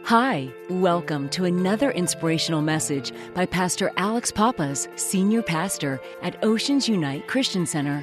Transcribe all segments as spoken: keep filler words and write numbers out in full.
Hi, welcome to another inspirational message by Pastor Alex Pappas, Senior Pastor at Oceans Unite Christian Center.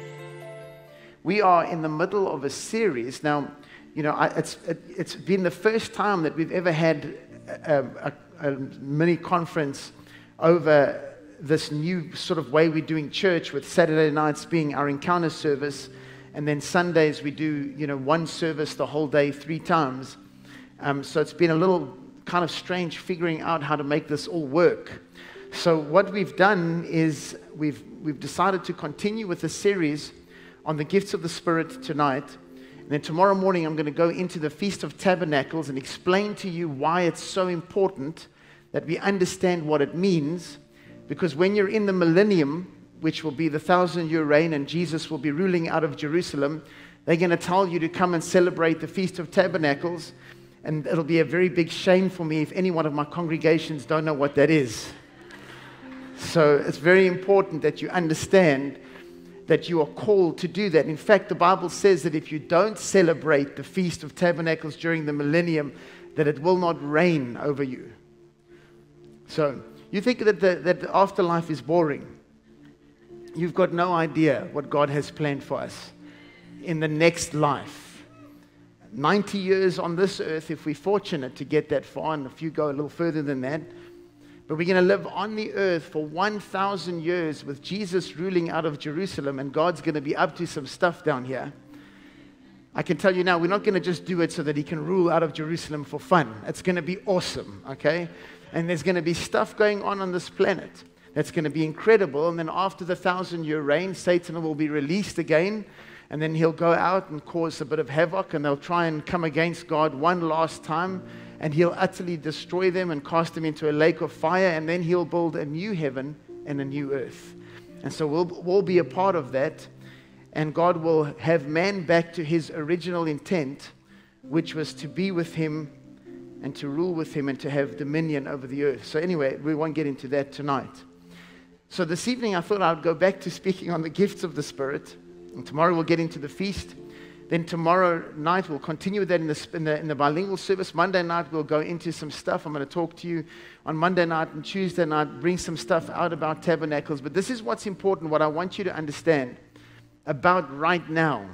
We are in the middle of a series. Now, you know, I, it's it, it's been the first time that we've ever had a, a, a mini conference over this new sort of way we're doing church, with Saturday nights being our encounter service, and then Sundays we do, you know, one service the whole day, three times. Um, so it's been a little kind of strange figuring out how to make this all work. So what we've done is we've we've decided to continue with the series on the gifts of the Spirit tonight. And then tomorrow morning I'm going to go into the Feast of Tabernacles and explain to you why it's so important that we understand what it means. Because when you're in the millennium, which will be the thousand-year reign, and Jesus will be ruling out of Jerusalem, they're going to tell you to come and celebrate the Feast of Tabernacles. And it'll be a very big shame for me if any one of my congregations don't know what that is. So it's very important that you understand that you are called to do that. In fact, the Bible says that if you don't celebrate the Feast of Tabernacles during the millennium, that it will not reign over you. So you think that the, that the afterlife is boring. You've got no idea what God has planned for us in the next life. ninety years on this earth, if we're fortunate to get that far, and if you go a little further than that. But we're going to live on the earth for one thousand years with Jesus ruling out of Jerusalem, and God's going to be up to some stuff down here. I can tell you now, we're not going to just do it so that he can rule out of Jerusalem for fun. It's going to be awesome, okay? And there's going to be stuff going on on this planet that's going to be incredible. And then after the thousand-year reign, Satan will be released again. And then he'll go out and cause a bit of havoc, and they'll try and come against God one last time, and he'll utterly destroy them and cast them into a lake of fire, and then he'll build a new heaven and a new earth. And so we'll, we'll be a part of that, and God will have man back to his original intent, which was to be with him and to rule with him and to have dominion over the earth. So anyway, we won't get into that tonight. So this evening I thought I'd go back to speaking on the gifts of the Spirit. And tomorrow we'll get into the feast. Then tomorrow night we'll continue with that in the, in the in the bilingual service. Monday night we'll go into some stuff. I'm going to talk to you on Monday night and Tuesday night, bring some stuff out about tabernacles. But this is what's important, what I want you to understand about right now.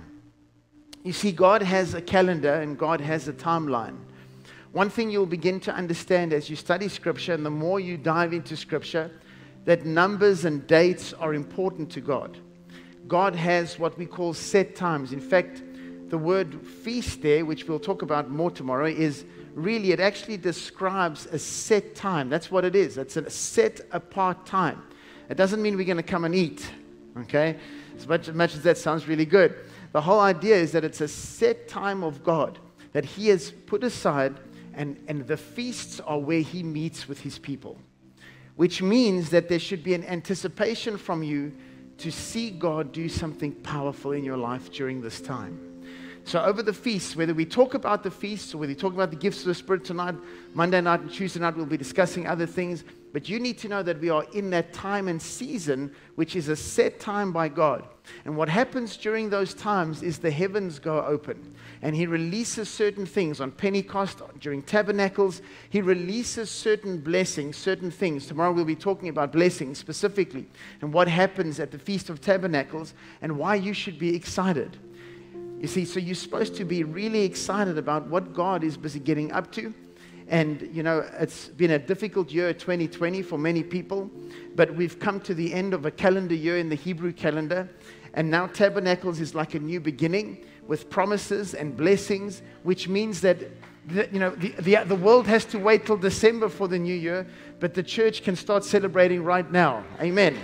You see, God has a calendar and God has a timeline. One thing you'll begin to understand as you study Scripture, and the more you dive into Scripture, that numbers and dates are important to God. God has what we call set times. In fact, the word feast there, which we'll talk about more tomorrow, is really, it actually describes a set time. That's what it is. It's a set apart time. It doesn't mean we're going to come and eat, okay? As much, as much as that sounds really good. The whole idea is that it's a set time of God that he has put aside, and, and the feasts are where he meets with his people. Which means that there should be an anticipation from you to see God do something powerful in your life during this time. So over the feasts, whether we talk about the feasts or whether we talk about the gifts of the Spirit tonight, Monday night and Tuesday night, we'll be discussing other things. But you need to know that we are in that time and season, which is a set time by God. And what happens during those times is the heavens go open. And he releases certain things on Pentecost, during tabernacles. He releases certain blessings, certain things. Tomorrow we'll be talking about blessings specifically, and what happens at the Feast of Tabernacles, and why you should be excited. You see, so you're supposed to be really excited about what God is busy getting up to. And, you know, it's been a difficult year, twenty twenty, for many people. But we've come to the end of a calendar year in the Hebrew calendar. And now Tabernacles is like a new beginning with promises and blessings, which means that, the, you know, the, the, the world has to wait till December for the new year, but the church can start celebrating right now. Amen.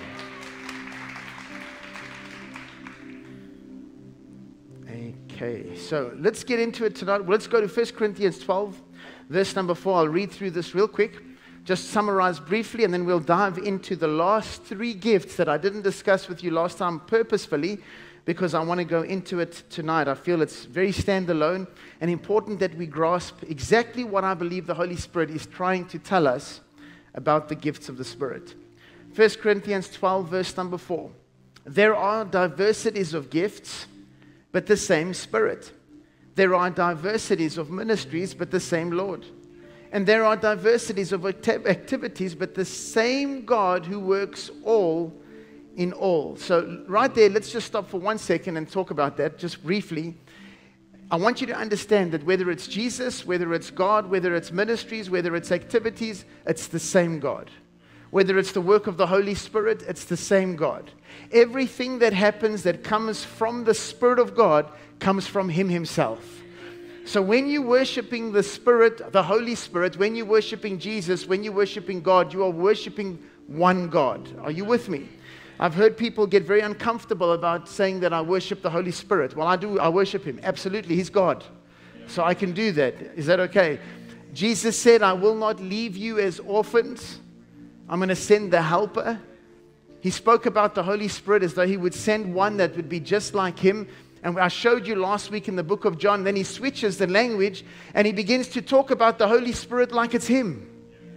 Okay, so let's get into it tonight. Let's go to First Corinthians twelve. Verse number four, I'll read through this real quick, just summarize briefly, and then we'll dive into the last three gifts that I didn't discuss with you last time purposefully, because I want to go into it tonight. I feel it's very standalone and important that we grasp exactly what I believe the Holy Spirit is trying to tell us about the gifts of the Spirit. First Corinthians twelve, verse number four. There are diversities of gifts, but the same Spirit. There are diversities of ministries, but the same Lord. And there are diversities of acti- activities, but the same God who works all in all. So right there, let's just stop for one second and talk about that just briefly. I want you to understand that whether it's Jesus, whether it's God, whether it's ministries, whether it's activities, it's the same God. Whether it's the work of the Holy Spirit, it's the same God. Everything that happens that comes from the Spirit of God comes from Him Himself. So when you're worshiping the Spirit, the Holy Spirit, when you're worshiping Jesus, when you're worshiping God, you are worshiping one God. Are you with me? I've heard people get very uncomfortable about saying that I worship the Holy Spirit. Well, I do. I worship Him. Absolutely. He's God. So I can do that. Is that okay? Jesus said, I will not leave you as orphans. I'm going to send the helper. He spoke about the Holy Spirit as though He would send one that would be just like Him. And I showed you last week in the book of John, then He switches the language and He begins to talk about the Holy Spirit like it's Him.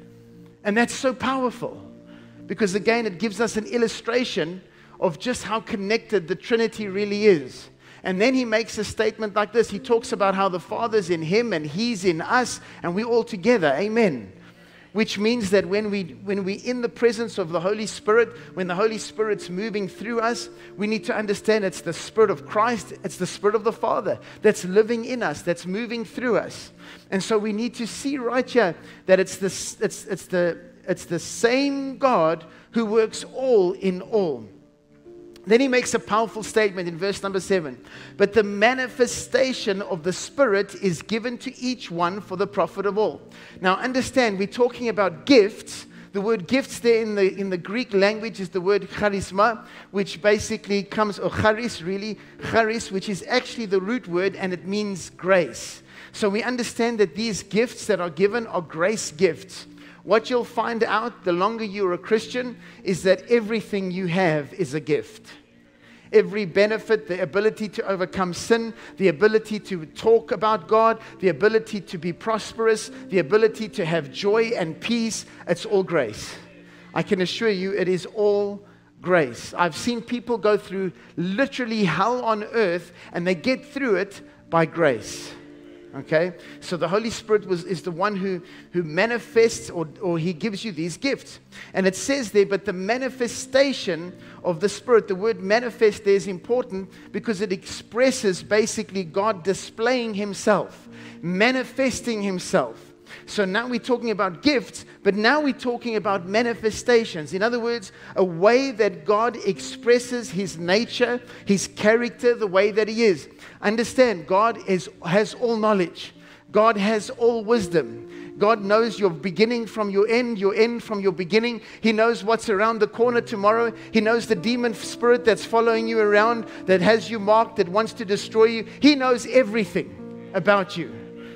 And that's so powerful. Because again, it gives us an illustration of just how connected the Trinity really is. And then He makes a statement like this. He talks about how the Father's in Him and He's in us and we're all together. Amen. Which means that when, we, when we're in the presence of the Holy Spirit, when the Holy Spirit's moving through us, we need to understand it's the Spirit of Christ, it's the Spirit of the Father that's living in us, that's moving through us. And so we need to see right here that it's the, it's, it's the, it's the same God who works all in all. Then He makes a powerful statement in verse number seven. But the manifestation of the Spirit is given to each one for the profit of all. Now understand, we're talking about gifts. The word gifts there in the, in the Greek language is the word charisma, which basically comes, or charis really, charis, which is actually the root word and it means grace. So we understand that these gifts that are given are grace gifts. What you'll find out the longer you're a Christian is that everything you have is a gift. Every benefit, the ability to overcome sin, the ability to talk about God, the ability to be prosperous, the ability to have joy and peace, it's all grace. I can assure you it is all grace. I've seen people go through literally hell on earth and they get through it by grace. Okay, so the Holy Spirit was, is the one who, who manifests or, or He gives you these gifts. And it says there, but the manifestation of the Spirit, the word manifest there is important because it expresses basically God displaying Himself, manifesting Himself. So now we're talking about gifts, but now we're talking about manifestations. In other words, a way that God expresses His nature, His character, the way that He is. Understand, God is, has all knowledge. God has all wisdom. God knows your beginning from your end, your end from your beginning. He knows what's around the corner tomorrow. He knows the demon spirit that's following you around, that has you marked, that wants to destroy you. He knows everything about you.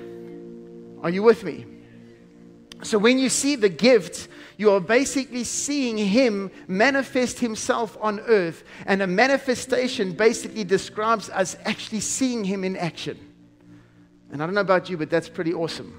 Are you with me? So when you see the gifts, you are basically seeing Him manifest Himself on earth. And a manifestation basically describes us actually seeing Him in action. And I don't know about you, but that's pretty awesome.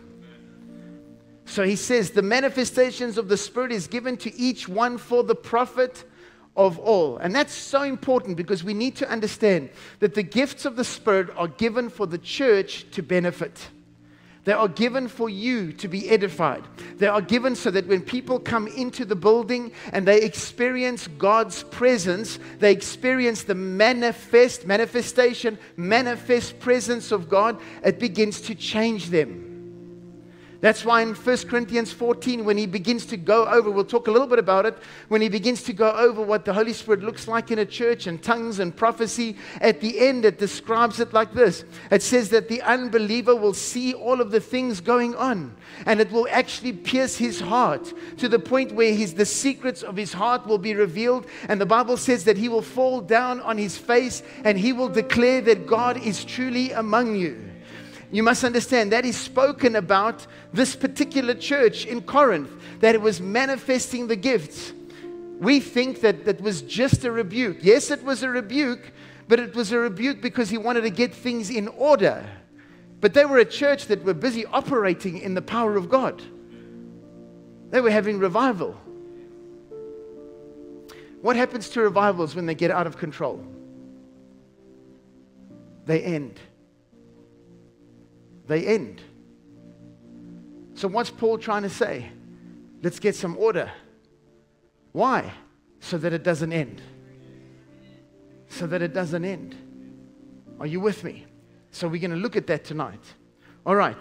So He says, the manifestations of the Spirit is given to each one for the profit of all. And that's so important because we need to understand that the gifts of the Spirit are given for the church to benefit. They are given for you to be edified. They are given so that when people come into the building and they experience God's presence, they experience the manifest, manifestation, manifest presence of God, it begins to change them. That's why in First Corinthians fourteen, when he begins to go over, we'll talk a little bit about it, when he begins to go over what the Holy Spirit looks like in a church and tongues and prophecy, at the end it describes it like this. It says that the unbeliever will see all of the things going on, and it will actually pierce his heart to the point where his, the secrets of his heart will be revealed, and the Bible says that he will fall down on his face and he will declare that God is truly among you. You must understand that is spoken about this particular church in Corinth, that it was manifesting the gifts. We think that that was just a rebuke. Yes, it was a rebuke, but it was a rebuke because he wanted to get things in order. But they were a church that were busy operating in the power of God. They were having revival. What happens to revivals when they get out of control? They end. They end. So what's Paul trying to say? Let's get some order. Why? So that it doesn't end. So that it doesn't end. Are you with me? So we're going to look at that tonight. All right.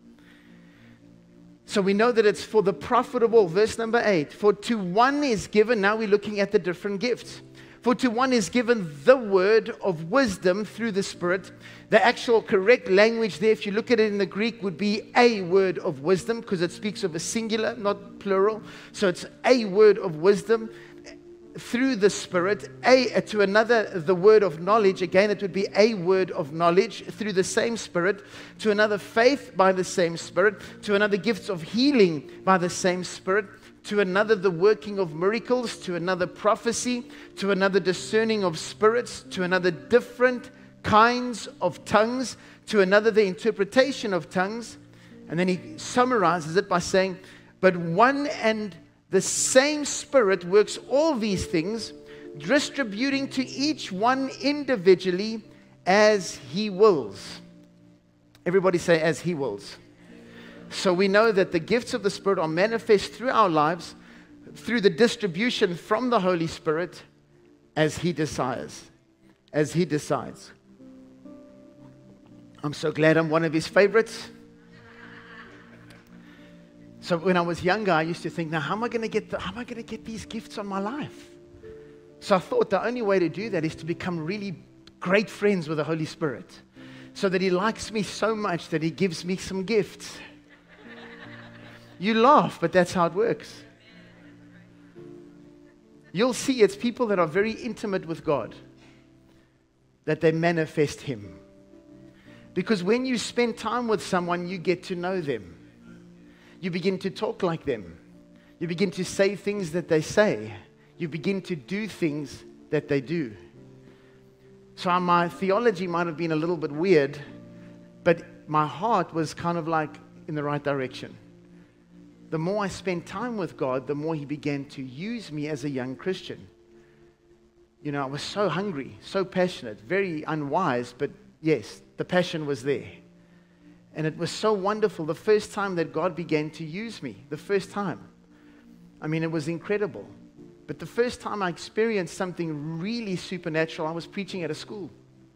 So we know that it's for the profitable. Verse number eight. For to one is given, now we're looking at the different gifts. For to one is given the word of wisdom through the Spirit. The actual correct language there, if you look at it in the Greek, would be a word of wisdom, because it speaks of a singular, not plural. So it's a word of wisdom through the Spirit. A to another, the word of knowledge. Again, it would be a word of knowledge through the same Spirit. To another, faith by the same Spirit. To another, gifts of healing by the same Spirit. To another, the working of miracles. To another, prophecy. To another, discerning of spirits. To another, different kinds of tongues. To another, the interpretation of tongues. And then he summarizes it by saying, but one and the same Spirit works all these things, distributing to each one individually as He wills. Everybody say, as He wills. So we know that the gifts of the Spirit are manifest through our lives, through the distribution from the Holy Spirit, as He desires, as He decides. I'm so glad I'm one of His favorites. So when I was younger, I used to think, now how am I going to get the, how am I going to get these gifts on my life? So I thought the only way to do that is to become really great friends with the Holy Spirit, so that He likes me so much that He gives me some gifts. You laugh, but that's how it works. You'll see it's people that are very intimate with God that they manifest Him. Because when you spend time with someone, you get to know them. You begin to talk like them. You begin to say things that they say. You begin to do things that they do. So my theology might have been a little bit weird, but my heart was kind of like in the right direction. The more I spent time with God, the more He began to use me as a young Christian. You know, I was so hungry, so passionate, very unwise, but yes, the passion was there. And it was so wonderful the first time that God began to use me, the first time. I mean, it was incredible. But the first time I experienced something really supernatural, I was preaching at a school.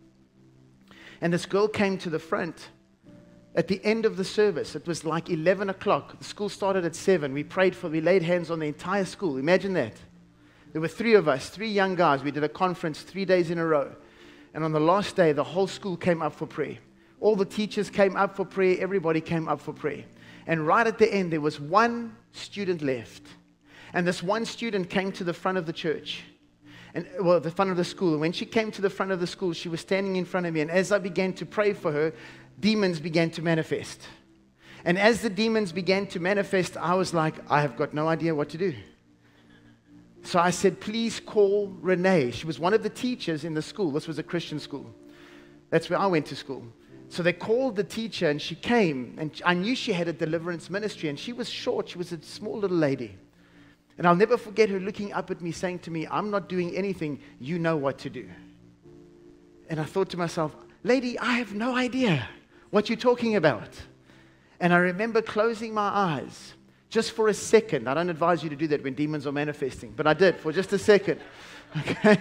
And this girl came to the front at the end of the service. It was like eleven o'clock. The school started at seven. We prayed for, we laid hands on the entire school. Imagine that. There were three of us, three young guys. We did a conference three days in a row. And on the last day, the whole school came up for prayer. All the teachers came up for prayer. Everybody came up for prayer. And right at the end, there was one student left. And this one student came to the front of the church. And, well, the front of the school. And when she came to the front of the school, she was standing in front of me. And as I began to pray for her, demons began to manifest. And as the demons began to manifest, I was like, I have got no idea what to do. So I said, please call Renee. She was one of the teachers in the school. This was a Christian school. That's where I went to school. So they called the teacher, and she came, and I knew she had a deliverance ministry, and she was short. She was a small little lady. And I'll never forget her looking up at me, saying to me, I'm not doing anything. You know what to do. And I thought to myself, lady, I have no idea what you're talking about. And I remember closing my eyes just for a second. I don't advise you to do that when demons are manifesting, but I did for just a second. Okay?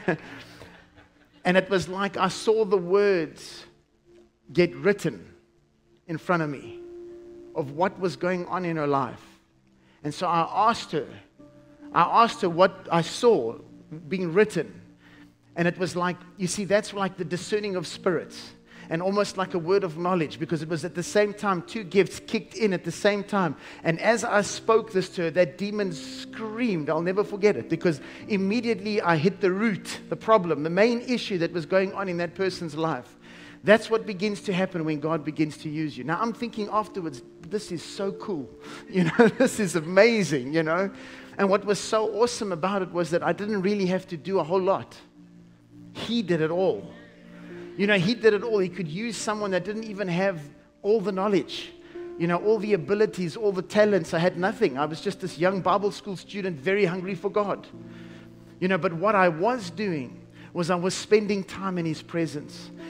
And it was like I saw the words get written in front of me of what was going on in her life. And so I asked her, I asked her what I saw being written. And it was like, you see, that's like the discerning of spirits, and almost like a word of knowledge, because it was at the same time, two gifts kicked in at the same time. And as I spoke this to her, that demon screamed. I'll never forget it, because immediately I hit the root, the problem, the main issue that was going on in that person's life. That's what begins to happen when God begins to use you. Now, I'm thinking afterwards, this is so cool. You know, this is amazing, you know. And what was so awesome about it was that I didn't really have to do a whole lot. He did it all. You know, He did it all. He could use someone that didn't even have all the knowledge, you know, all the abilities, all the talents. I had nothing. I was just this young Bible school student, very hungry for God. You know, but what I was doing was I was spending time in His presence.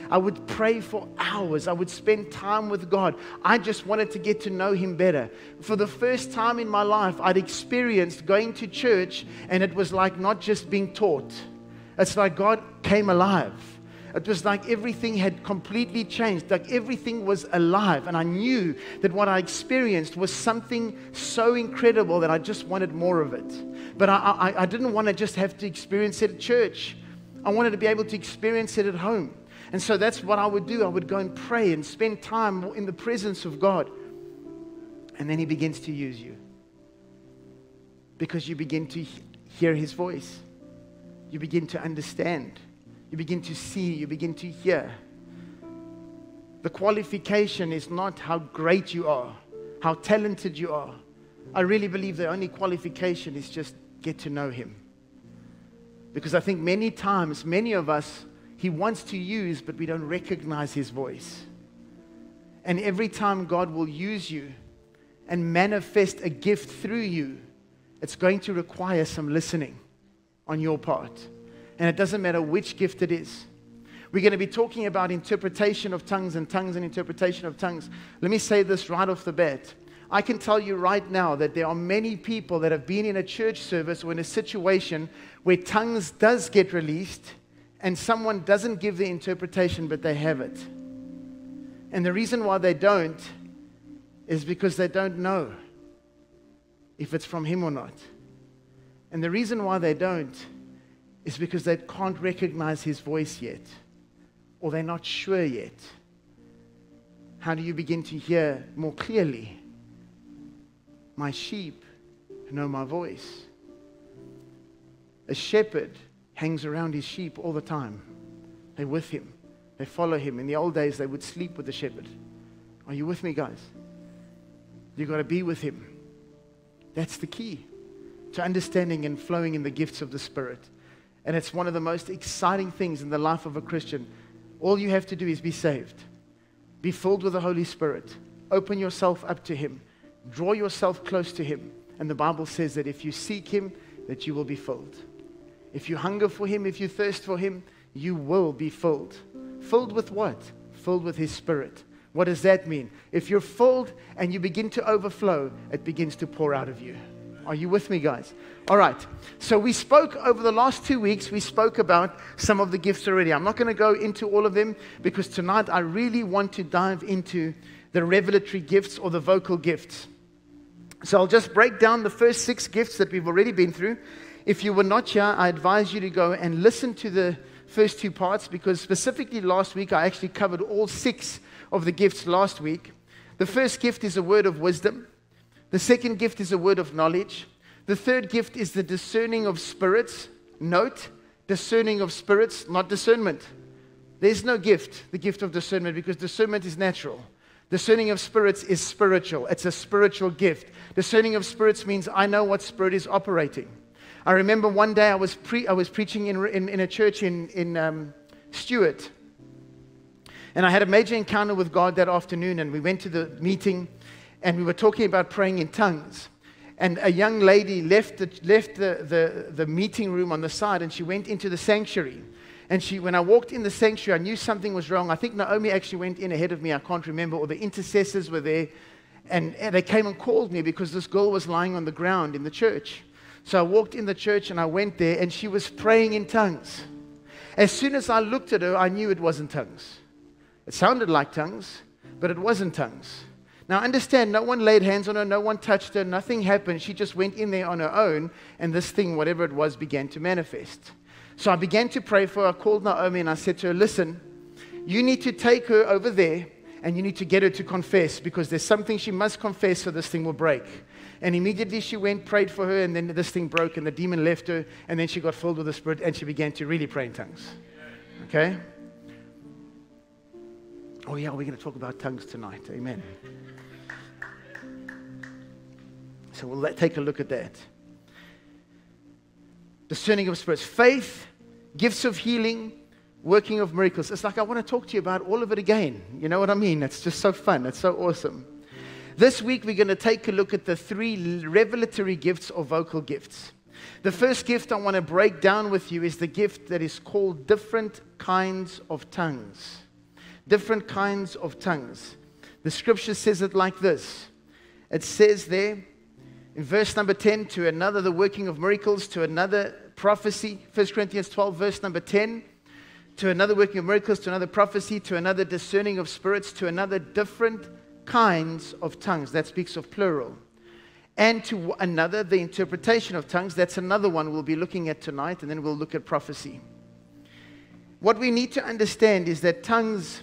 I would pray for hours. I would spend time with God. I just wanted to get to know Him better. For the first time in my life, I'd experienced going to church, and it was like not just being taught. It's like God came alive. It was like everything had completely changed, like everything was alive. And I knew that what I experienced was something so incredible that I just wanted more of it. But I, I, I didn't want to just have to experience it at church. I wanted to be able to experience it at home. And so that's what I would do. I would go and pray and spend time in the presence of God. And then He begins to use you. Because you begin to hear His voice. You begin to understand. You begin to see, you begin to hear. The qualification is not how great you are, how talented you are. I really believe the only qualification is just get to know Him. Because I think many times, many of us, He wants to use, but we don't recognize His voice. And every time God will use you and manifest a gift through you, it's going to require some listening on your part. And it doesn't matter which gift it is. We're going to be talking about interpretation of tongues and tongues and interpretation of tongues. Let me say this right off the bat. I can tell you right now that there are many people that have been in a church service or in a situation where tongues does get released and someone doesn't give the interpretation, but they have it. And the reason why they don't is because they don't know if it's from Him or not. And the reason why they don't is because they can't recognize His voice yet, or they're not sure yet. How do you begin to hear more clearly? My sheep know my voice. A shepherd hangs around his sheep all the time. They're with him. They follow him. In the old days, they would sleep with the shepherd. Are you with me, guys? You've got to be with him. That's the key to understanding and flowing in the gifts of the Spirit. And it's one of the most exciting things in the life of a Christian. All you have to do is be saved. Be filled with the Holy Spirit. Open yourself up to Him. Draw yourself close to Him. And the Bible says that if you seek Him, that you will be filled. If you hunger for Him, if you thirst for Him, you will be filled. Filled with what? Filled with His Spirit. What does that mean? If you're filled and you begin to overflow, it begins to pour out of you. Are you with me, guys? All right. So we spoke over the last two weeks, we spoke about some of the gifts already. I'm not going to go into all of them because tonight I really want to dive into the revelatory gifts or the vocal gifts. So I'll just break down the first six gifts that we've already been through. If you were not here, I advise you to go and listen to the first two parts because specifically last week I actually covered all six of the gifts last week. The first gift is a word of wisdom. The second gift is a word of knowledge. The third gift is the discerning of spirits. Note, discerning of spirits, not discernment. There's no gift, the gift of discernment, because discernment is natural. Discerning of spirits is spiritual. It's a spiritual gift. Discerning of spirits means I know what spirit is operating. I remember one day I was pre- I was preaching in, in, in a church in, in um, Stewart. And I had a major encounter with God that afternoon, and we went to the meeting, and we were talking about praying in tongues. And a young lady left the, left the, the, the meeting room on the side, and she went into the sanctuary. And she, when I walked in the sanctuary, I knew something was wrong. I think Naomi actually went in ahead of me. I can't remember. Or the intercessors were there. And, and they came and called me because this girl was lying on the ground in the church. So I walked in the church, and I went there, and she was praying in tongues. As soon as I looked at her, I knew it wasn't tongues. It sounded like tongues, but it wasn't tongues. Now understand, no one laid hands on her, no one touched her, nothing happened. She just went in there on her own, and this thing, whatever it was, began to manifest. So I began to pray for her. I called Naomi, and I said to her, listen, you need to take her over there, and you need to get her to confess, because there's something she must confess so this thing will break. And immediately she went, prayed for her, and then this thing broke, and the demon left her, and then she got filled with the Spirit, and she began to really pray in tongues. Okay? Oh yeah, we're going to talk about tongues tonight. Amen. So we'll let, take a look at that. Discerning of spirits. Faith, gifts of healing, working of miracles. It's like I want to talk to you about all of it again. You know what I mean? It's just so fun. It's so awesome. This week we're going to take a look at the three revelatory gifts or vocal gifts. The first gift I want to break down with you is the gift that is called different kinds of tongues. different kinds of tongues. The scripture says it like this. It says there in verse number ten, to another the working of miracles, to another prophecy. First Corinthians twelve, verse number ten. To another working of miracles, to another prophecy, to another discerning of spirits, to another different kinds of tongues. That speaks of plural. And to another the interpretation of tongues. That's another one we'll be looking at tonight, and then we'll look at prophecy. What we need to understand is that tongues,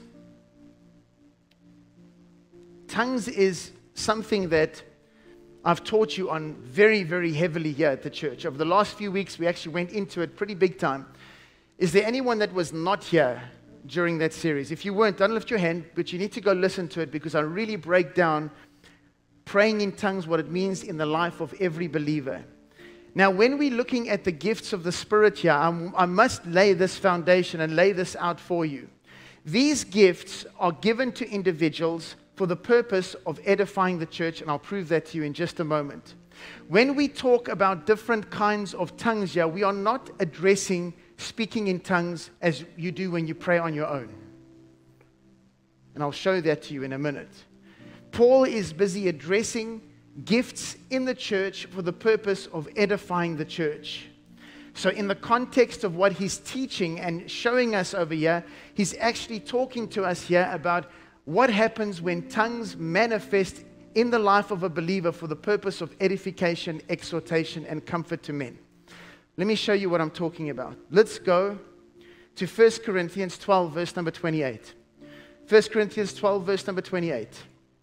tongues is something that I've taught you on very, very heavily here at the church. Over the last few weeks, we actually went into it pretty big time. Is there anyone that was not here during that series? If you weren't, don't lift your hand, but you need to go listen to it, because I really break down praying in tongues, what it means in the life of every believer. Now, when we're looking at the gifts of the Spirit here, I'm, I must lay this foundation and lay this out for you. These gifts are given to individuals for the purpose of edifying the church, and I'll prove that to you in just a moment. When we talk about different kinds of tongues here, we are not addressing speaking in tongues as you do when you pray on your own. And I'll show that to you in a minute. Paul is busy addressing gifts in the church for the purpose of edifying the church. So in the context of what he's teaching and showing us over here, he's actually talking to us here about what happens when tongues manifest in the life of a believer for the purpose of edification, exhortation, and comfort to men. Let me show you what I'm talking about. Let's go to First Corinthians twelve, verse number twenty-eight. First Corinthians twelve, verse number twenty-eight.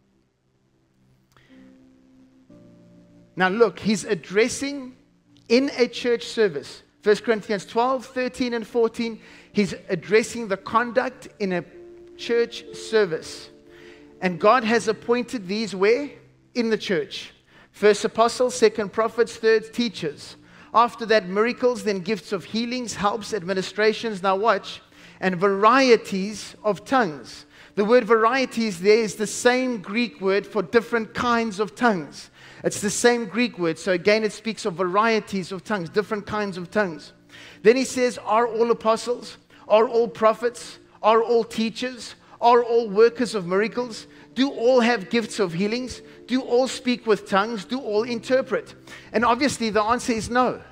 Now look, he's addressing in a church service. First Corinthians twelve, thirteen, and fourteen. He's addressing the conduct in a church service. And God has appointed these where? In the church. First apostles, second prophets, third teachers. After that, miracles, then gifts of healings, helps, administrations. Now watch. And varieties of tongues. The word varieties there is the same Greek word for different kinds of tongues. It's the same Greek word. So again, it speaks of varieties of tongues, different kinds of tongues. Then he says, are all apostles? Are all prophets? Are all teachers? Are all workers of miracles? Do all have gifts of healings? Do all speak with tongues? Do all interpret? And obviously the answer is no.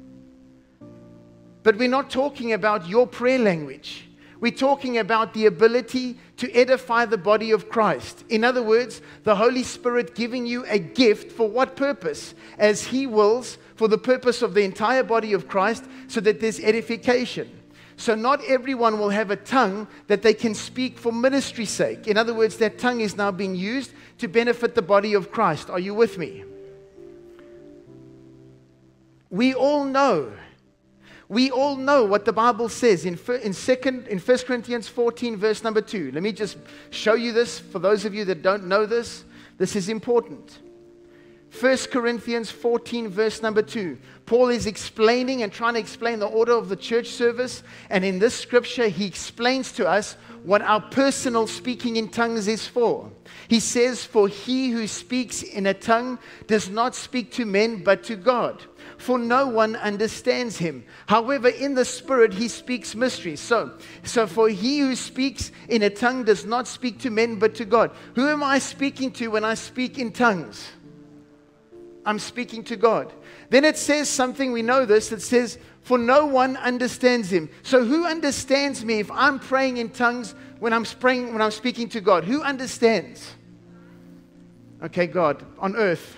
But we're not talking about your prayer language. We're talking about the ability to edify the body of Christ. In other words, the Holy Spirit giving you a gift for what purpose? As He wills, for the purpose of the entire body of Christ, so that there's edification. So not everyone will have a tongue that they can speak for ministry's sake. In other words, that tongue is now being used to benefit the body of Christ. Are you with me? We all know. We all know what the Bible says in in second in First Corinthians fourteen, verse number two. Let me just show you this for those of you that don't know this. This is important. First Corinthians fourteen, verse number two. Paul is explaining and trying to explain the order of the church service. And in this scripture, he explains to us what our personal speaking in tongues is for. He says, for he who speaks in a tongue does not speak to men, but to God. For no one understands him. However, in the Spirit, he speaks mysteries. So, so for he who speaks in a tongue does not speak to men, but to God. Who am I speaking to when I speak in tongues? I'm speaking to God. Then it says something, we know this, it says, for no one understands him. So who understands me if I'm praying in tongues when I'm praying, when I'm speaking to God? Who understands? Okay, God, on earth.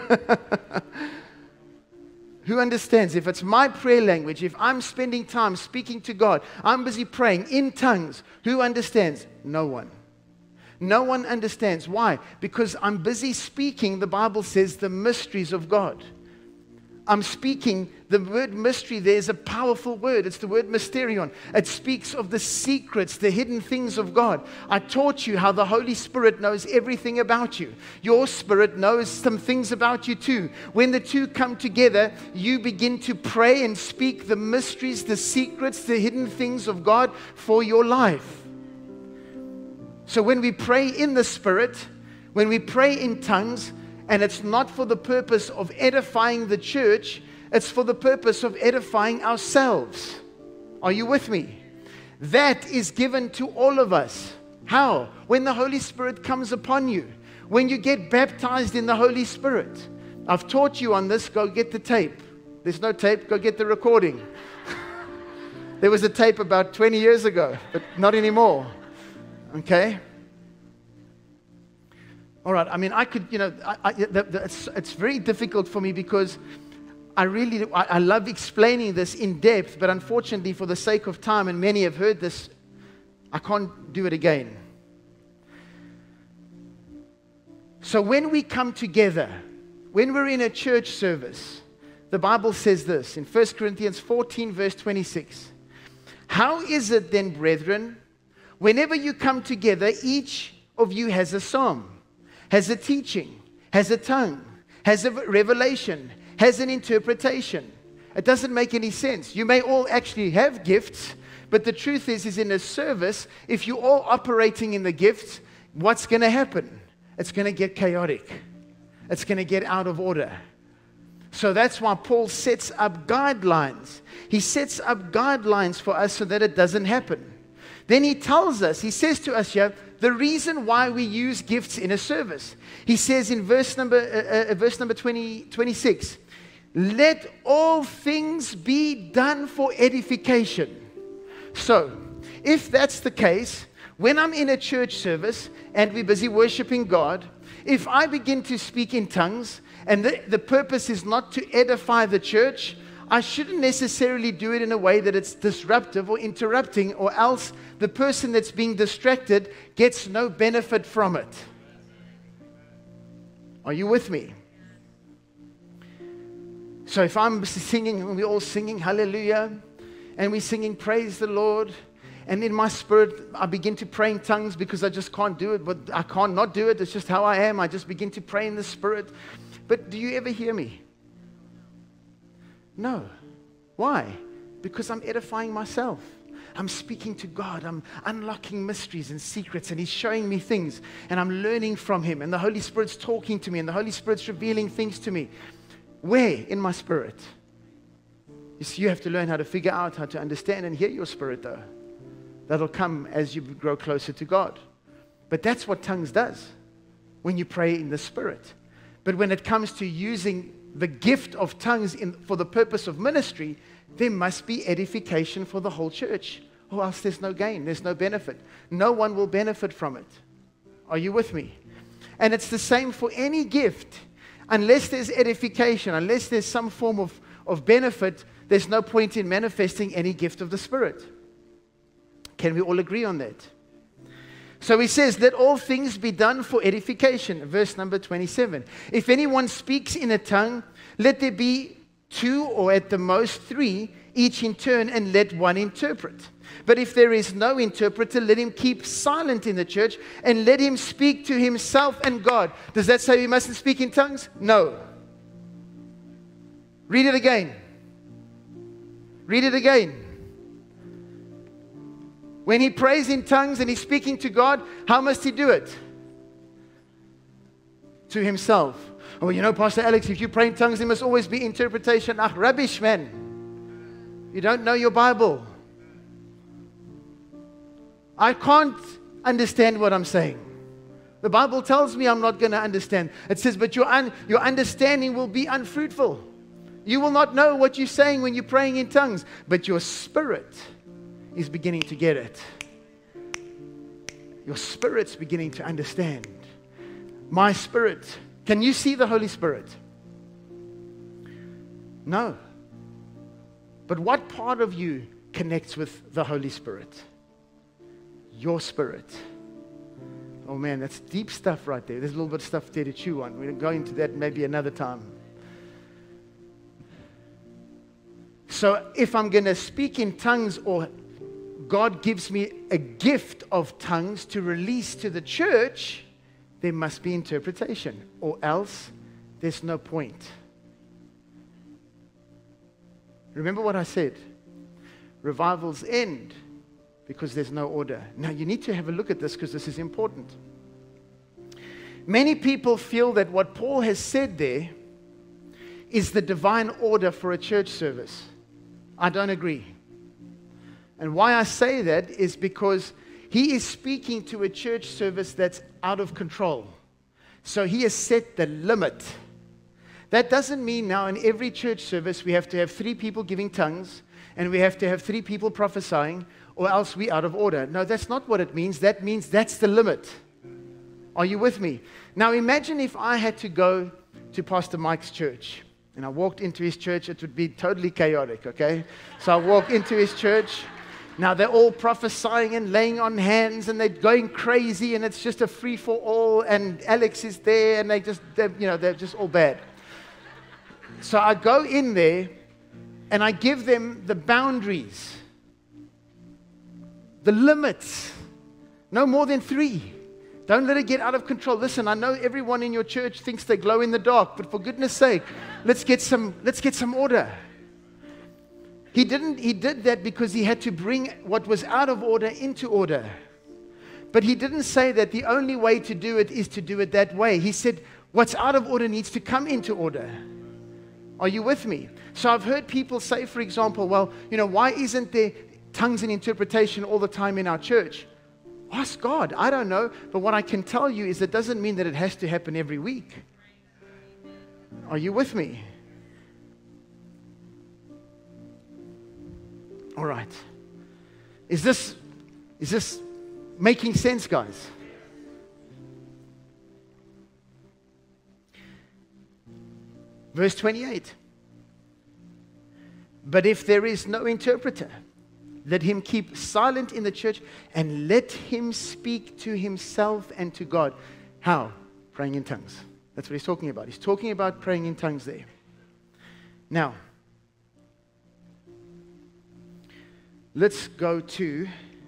Who understands? If it's my prayer language, if I'm spending time speaking to God, I'm busy praying in tongues, who understands? No one. No one understands. Why? Because I'm busy speaking, the Bible says, the mysteries of God. I'm speaking, the word mystery there is a powerful word. It's the word mysterion. It speaks of the secrets, the hidden things of God. I taught you how the Holy Spirit knows everything about you. Your spirit knows some things about you too. When the two come together, you begin to pray and speak the mysteries, the secrets, the hidden things of God for your life. So when we pray in the Spirit, when we pray in tongues, and it's not for the purpose of edifying the church, it's for the purpose of edifying ourselves. Are you with me? That is given to all of us. How? When the Holy Spirit comes upon you. When you get baptized in the Holy Spirit. I've taught you on this. Go get the tape. There's no tape. Go get the recording. There was a tape about twenty years ago, but not anymore. Okay? All right. I mean, I could, you know, I, I, the, the, it's, it's very difficult for me because I really, I, I love explaining this in depth, but unfortunately, for the sake of time, and many have heard this, I can't do it again. So when we come together, when we're in a church service, the Bible says this in First Corinthians fourteen, verse twenty-six. How is it then, brethren, whenever you come together, each of you has a psalm, has a teaching, has a tongue, has a revelation, has an interpretation? It doesn't make any sense. You may all actually have gifts, but the truth is, is in a service, if you're all operating in the gifts, what's going to happen? It's going to get chaotic. It's going to get out of order. So that's why Paul sets up guidelines. He sets up guidelines for us so that it doesn't happen. Then he tells us, he says to us here, the reason why we use gifts in a service. He says in verse number, uh, uh, verse number twenty, twenty-six, let all things be done for edification. So, if that's the case, when I'm in a church service and we're busy worshiping God, if I begin to speak in tongues, and the, the purpose is not to edify the church, I shouldn't necessarily do it in a way that it's disruptive or interrupting, or else the person that's being distracted gets no benefit from it. Are you with me? So if I'm singing, and we're all singing hallelujah, and we're singing praise the Lord, and in my spirit, I begin to pray in tongues because I just can't do it, but I can't not do it. It's just how I am. I just begin to pray in the Spirit. But do you ever hear me? No. Why? Because I'm edifying myself. I'm speaking to God. I'm unlocking mysteries and secrets, and He's showing me things, and I'm learning from Him, and the Holy Spirit's talking to me, and the Holy Spirit's revealing things to me. Where? In my spirit. You see, you have to learn how to figure out how to understand and hear your spirit, though. That'll come as you grow closer to God. But that's what tongues does when you pray in the Spirit. But when it comes to using the gift of tongues in, for the purpose of ministry, there must be edification for the whole church, or else there's no gain, there's no benefit. No one will benefit from it. Are you with me? And it's the same for any gift. Unless there's edification, unless there's some form of, of benefit, there's no point in manifesting any gift of the Spirit. Can we all agree on that? So he says, let all things be done for edification. Verse number twenty-seven. If anyone speaks in a tongue, let there be two or at the most three, each in turn, and let one interpret. But if there is no interpreter, let him keep silent in the church, and let him speak to himself and God. Does that say we mustn't speak in tongues? No. Read it again. Read it again. When he prays in tongues and he's speaking to God, how must he do it? To himself. Oh, you know, Pastor Alex, if you pray in tongues, there must always be interpretation. Ah, rubbish, man. You don't know your Bible. I can't understand what I'm saying. The Bible tells me I'm not going to understand. It says, but your, un- your understanding will be unfruitful. You will not know what you're saying when you're praying in tongues, but your spirit is beginning to get it. Your spirit's beginning to understand. My spirit. Can you see the Holy Spirit? No. But what part of you connects with the Holy Spirit? Your spirit. Oh man, that's deep stuff right there. There's a little bit of stuff there to chew on. We'll go into that maybe another time. So if I'm going to speak in tongues, or God gives me a gift of tongues to release to the church, there must be interpretation, or else there's no point. Remember what I said? Revivals end because there's no order. Now you need to have a look at this, because this is important. Many people feel that what Paul has said there is the divine order for a church service. I don't agree. And why I say that is because He is speaking to a church service that's out of control. So he has set the limit. That doesn't mean now in every church service we have to have three people giving tongues and we have to have three people prophesying or else we're out of order. No, that's not what it means. That means that's the limit. Are you with me? Now imagine if I had to go to Pastor Mike's church and I walked into his church, it would be totally chaotic, okay? So I walk into his church. Now they're all prophesying and laying on hands and they're going crazy and it's just a free-for-all and Alex is there and they just, they're, you know, they're just all bad. So I go in there and I give them the boundaries, the limits, no more than three. Don't let it get out of control. Listen, I know everyone in your church thinks they glow in the dark, but for goodness sake, let's get some, let's get some order. He didn't, he did that because he had to bring what was out of order into order. But he didn't say that the only way to do it is to do it that way. He said, what's out of order needs to come into order. Are you with me? So I've heard people say, for example, well, you know, why isn't there tongues and interpretation all the time in our church? Ask God. I don't know. But what I can tell you is that doesn't mean that it has to happen every week. Are you with me? All right. Is this, is this making sense, guys? Verse twenty-eight. But if there is no interpreter, let him keep silent in the church and let him speak to himself and to God. How? Praying in tongues. That's what he's talking about. He's talking about praying in tongues there. Now, let's go to,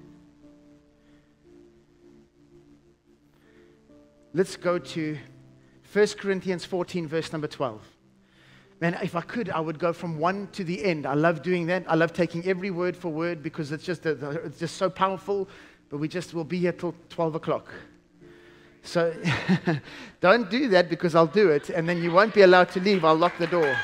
let's go to First Corinthians fourteen, verse number twelve. Man, if I could, I would go from one to the end. I love doing that. I love taking every word for word because it's just, it's just so powerful. But we just will be here till twelve o'clock. So don't do that because I'll do it. And then you won't be allowed to leave. I'll lock the door.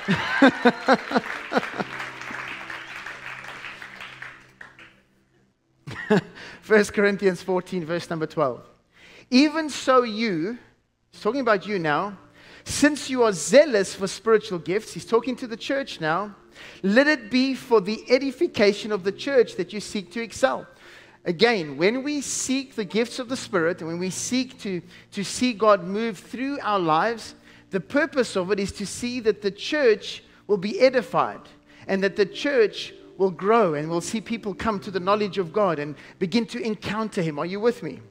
First Corinthians fourteen, verse number twelve. Even so you, he's talking about you now, since you are zealous for spiritual gifts, he's talking to the church now, let it be for the edification of the church that you seek to excel. Again, when we seek the gifts of the Spirit, and when we seek to, to see God move through our lives, the purpose of it is to see that the church will be edified, and that the church will grow, and we'll see people come to the knowledge of God and begin to encounter Him. Are you with me?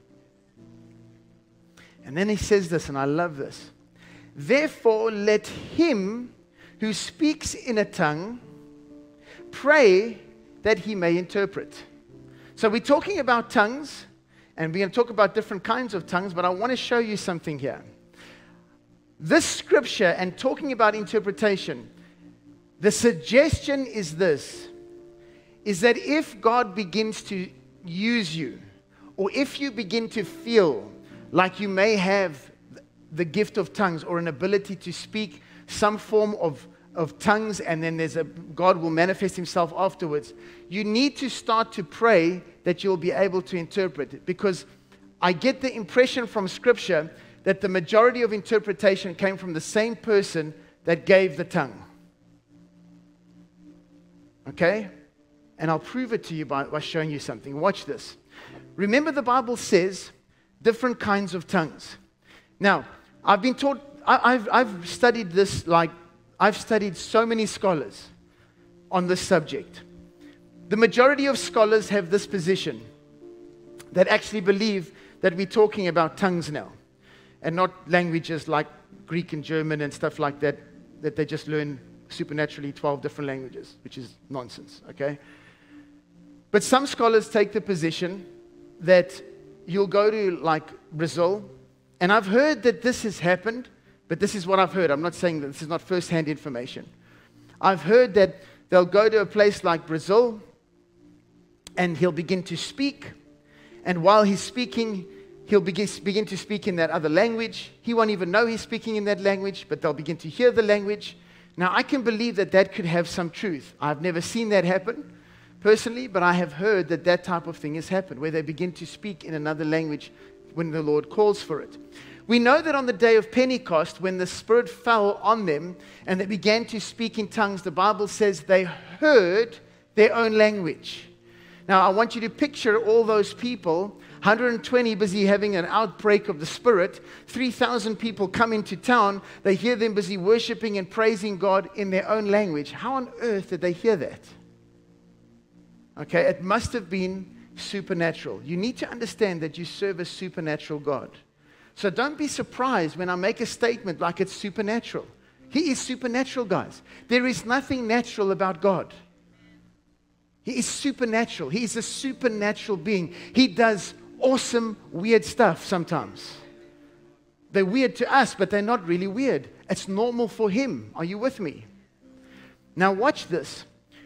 And then he says this, and I love this. Therefore, let him who speaks in a tongue pray that he may interpret. So we're talking about tongues, and we're going to talk about different kinds of tongues, but I want to show you something here. This scripture and talking about interpretation, the suggestion is this, is that if God begins to use you, or if you begin to feel like you may have the gift of tongues or an ability to speak some form of, of tongues, and then there's a God will manifest Himself afterwards, you need to start to pray that you'll be able to interpret it. Because I get the impression from Scripture that the majority of interpretation came from the same person that gave the tongue. Okay? And I'll prove it to you by, by showing you something. Watch this. Remember, the Bible says different kinds of tongues. Now, I've been taught, I, I've, I've studied this, like, I've studied so many scholars on this subject. The majority of scholars have this position, that actually believe that we're talking about tongues now, and not languages like Greek and German and stuff like that, that they just learn supernaturally twelve different languages, which is nonsense, okay? But some scholars take the position that you'll go to, like, Brazil, and I've heard that this has happened, but this is what I've heard. I'm not saying that this is not first-hand information. I've heard that they'll go to a place like Brazil, and he'll begin to speak, and while he's speaking, he'll begin, begin to speak in that other language. He won't even know he's speaking in that language, but they'll begin to hear the language. Now, I can believe that that could have some truth. I've never seen that happen, personally, but I have heard that that type of thing has happened, where they begin to speak in another language when the Lord calls for it. We know that on the day of Pentecost, when the Spirit fell on them and they began to speak in tongues, the Bible says they heard their own language. Now, I want you to picture all those people, one hundred twenty busy having an outbreak of the Spirit, three thousand people come into town, they hear them busy worshiping and praising God in their own language. How on earth did they hear that? Okay, it must have been supernatural. You need to understand that you serve a supernatural God. So don't be surprised when I make a statement like it's supernatural. He is supernatural, guys. There is nothing natural about God. He is supernatural. He is a supernatural being. He does awesome, weird stuff sometimes. They're weird to us, but they're not really weird. It's normal for Him. Are you with me? Now watch this.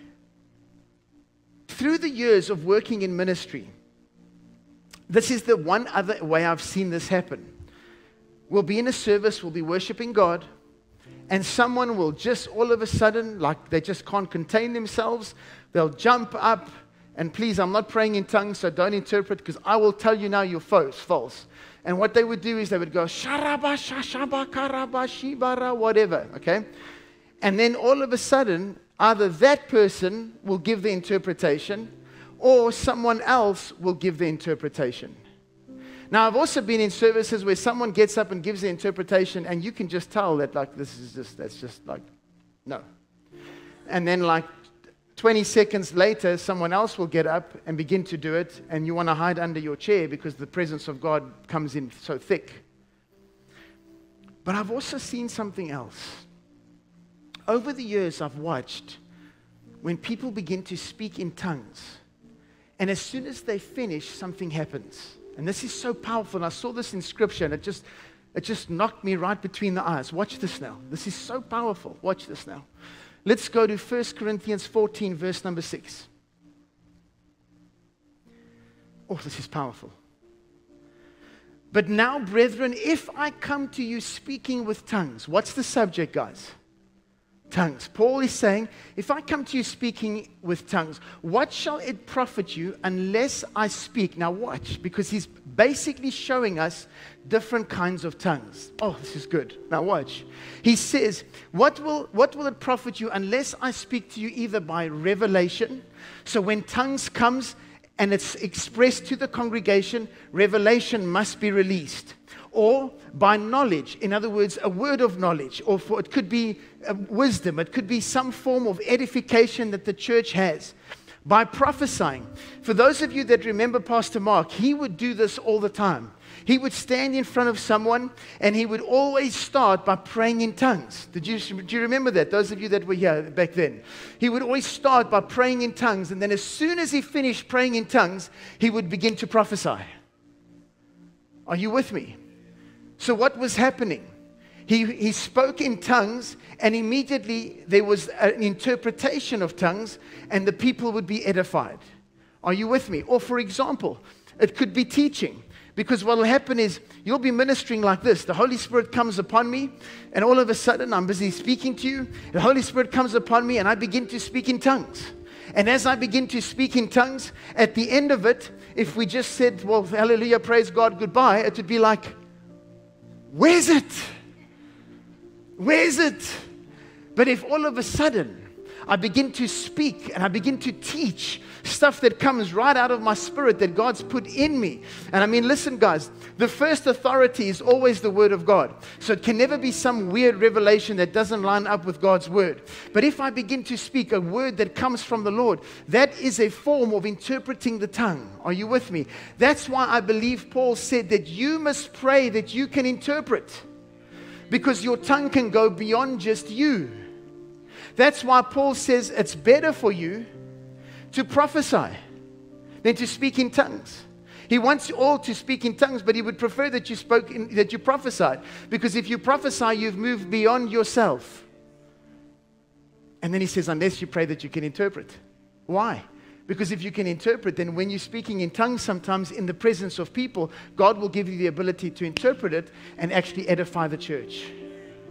Through the years of working in ministry, this is the one other way I've seen this happen. We'll be in a service, we'll be worshiping God, and someone will just all of a sudden, like they just can't contain themselves, they'll jump up, and please, I'm not praying in tongues, so don't interpret, because I will tell you now you're false, false. And what they would do is they would go, sharaba, shashaba, karaba, shibara, whatever, okay? And then all of a sudden, either that person will give the interpretation, or someone else will give the interpretation. Now, I've also been in services where someone gets up and gives the interpretation, and you can just tell that, like, this is just, that's just like, no. And then, like, twenty seconds later, someone else will get up and begin to do it, and you want to hide under your chair because the presence of God comes in so thick. But I've also seen something else. Over the years, I've watched when people begin to speak in tongues, and as soon as they finish, something happens. And this is so powerful, and I saw this in Scripture, and it just, it just knocked me right between the eyes. Watch this now. This is so powerful. Watch this now. Let's go to First Corinthians fourteen, verse number six. Oh, this is powerful. But now, brethren, if I come to you speaking with tongues, what's the subject, guys? Tongues. Paul is saying, if I come to you speaking with tongues, what shall it profit you unless I speak? Now watch, because he's basically showing us different kinds of tongues. Oh, this is good. Now watch. He says, what will, what will it profit you unless I speak to you either by revelation? So when tongues comes and it's expressed to the congregation, revelation must be released. Or by knowledge, in other words, a word of knowledge, or for, it could be uh, wisdom, it could be some form of edification that the church has. By prophesying. For those of you that remember Pastor Mark, he would do this all the time. He would stand in front of someone, and he would always start by praying in tongues. Did you, do you remember that, those of you that were here back then? He would always start by praying in tongues, and then as soon as he finished praying in tongues, he would begin to prophesy. Are you with me? So what was happening? He, he spoke in tongues, and immediately there was an interpretation of tongues, and the people would be edified. Are you with me? Or for example, it could be teaching. Because what will happen is, you'll be ministering like this. The Holy Spirit comes upon me, and all of a sudden, I'm busy speaking to you. The Holy Spirit comes upon me, and I begin to speak in tongues. And as I begin to speak in tongues, at the end of it, if we just said, well, hallelujah, praise God, goodbye, it would be like, where's it? Where's it? But if all of a sudden I begin to speak and I begin to teach stuff that comes right out of my spirit that God's put in me. And I mean, listen, guys, the first authority is always the Word of God. So it can never be some weird revelation that doesn't line up with God's Word. But if I begin to speak a word that comes from the Lord, that is a form of interpreting the tongue. Are you with me? That's why I believe Paul said that you must pray that you can interpret. Because your tongue can go beyond just you. That's why Paul says it's better for you to prophesy than to speak in tongues. He wants you all to speak in tongues, but he would prefer that you spoke in, that you prophesied. Because if you prophesy, you've moved beyond yourself. And then he says, unless you pray that you can interpret. Why? Because if you can interpret, then when you're speaking in tongues, sometimes in the presence of people, God will give you the ability to interpret it and actually edify the church.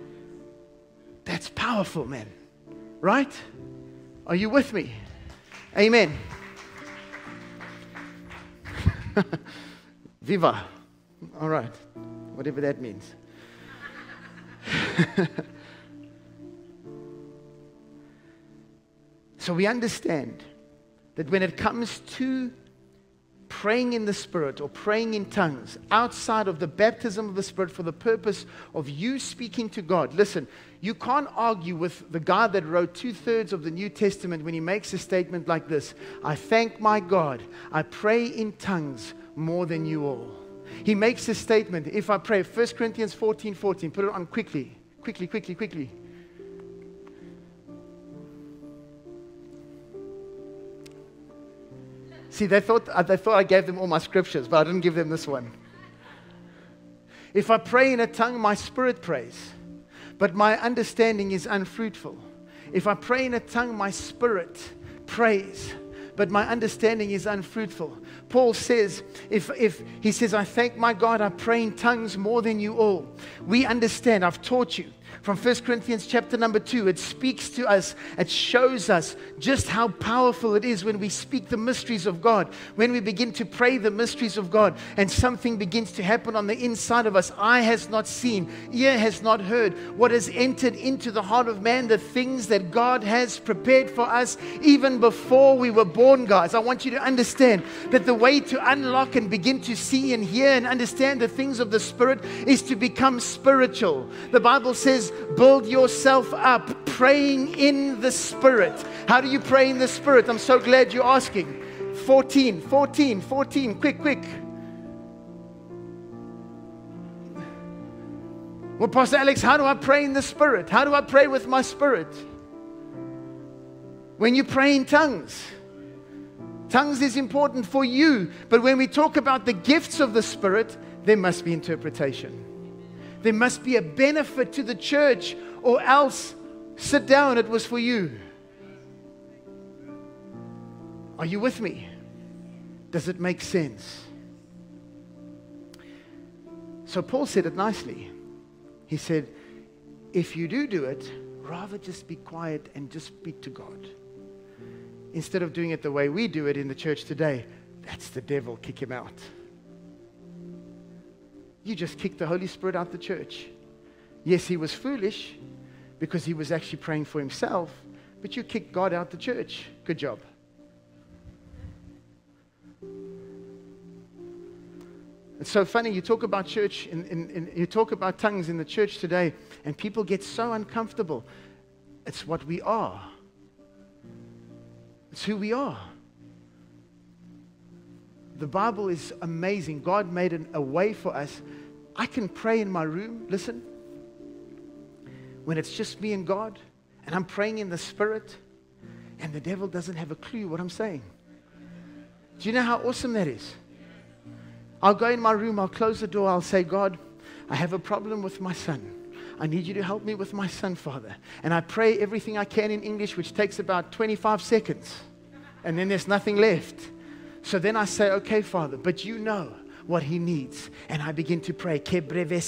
That's powerful, man. Right? Are you with me? Amen. Viva. All right. Whatever that means. So we understand that when it comes to praying in the Spirit or praying in tongues outside of the baptism of the Spirit for the purpose of you speaking to God, listen, you can't argue with the guy that wrote two-thirds of the New Testament when he makes a statement like this: I thank my God, I pray in tongues more than you all. He makes a statement, if I pray, First Corinthians fourteen fourteen, put it on quickly, quickly, quickly, quickly. See, they thought, they thought I gave them all my scriptures, but I didn't give them this one. If I pray in a tongue, my spirit prays, but my understanding is unfruitful. If I pray in a tongue, my spirit prays, but my understanding is unfruitful. Paul says, if, if he says, I thank my God, I pray in tongues more than you all. We understand, I've taught you. From First Corinthians chapter number two, it speaks to us, it shows us just how powerful it is when we speak the mysteries of God, when we begin to pray the mysteries of God, and something begins to happen on the inside of us. Eye has not seen, ear has not heard, what has entered into the heart of man, the things that God has prepared for us even before we were born, guys. I want you to understand that the way to unlock and begin to see and hear and understand the things of the Spirit is to become spiritual. The Bible says, build yourself up praying in the Spirit. How do you pray in the Spirit? I'm so glad you're asking. fourteen, fourteen, fourteen, quick, quick. Well, Pastor Alex, how do I pray in the Spirit? How do I pray with my spirit? When you pray in tongues. Tongues is important for you, but when we talk about the gifts of the Spirit, there must be interpretation. There must be a benefit to the church, or else sit down, it was for you. Are you with me? Does it make sense? So Paul said it nicely. He said, if you do do it, rather just be quiet and just speak to God. Instead of doing it the way we do it in the church today, that's the devil, kick him out. You just kicked the Holy Spirit out the church. Yes, he was foolish because he was actually praying for himself, but you kicked God out the church. Good job. It's so funny, you talk about church, in, in, in, you talk about tongues in the church today, and people get so uncomfortable. It's what we are. It's who we are. The Bible is amazing. God made an, a way for us. I can pray in my room, listen, when it's just me and God, and I'm praying in the Spirit, and the devil doesn't have a clue what I'm saying. Do you know how awesome that is? I'll go in my room, I'll close the door, I'll say, God, I have a problem with my son. I need you to help me with my son, Father. And I pray everything I can in English, which takes about twenty-five seconds. And then there's nothing left. So then I say, okay, Father, but you know what he needs. And I begin to pray. And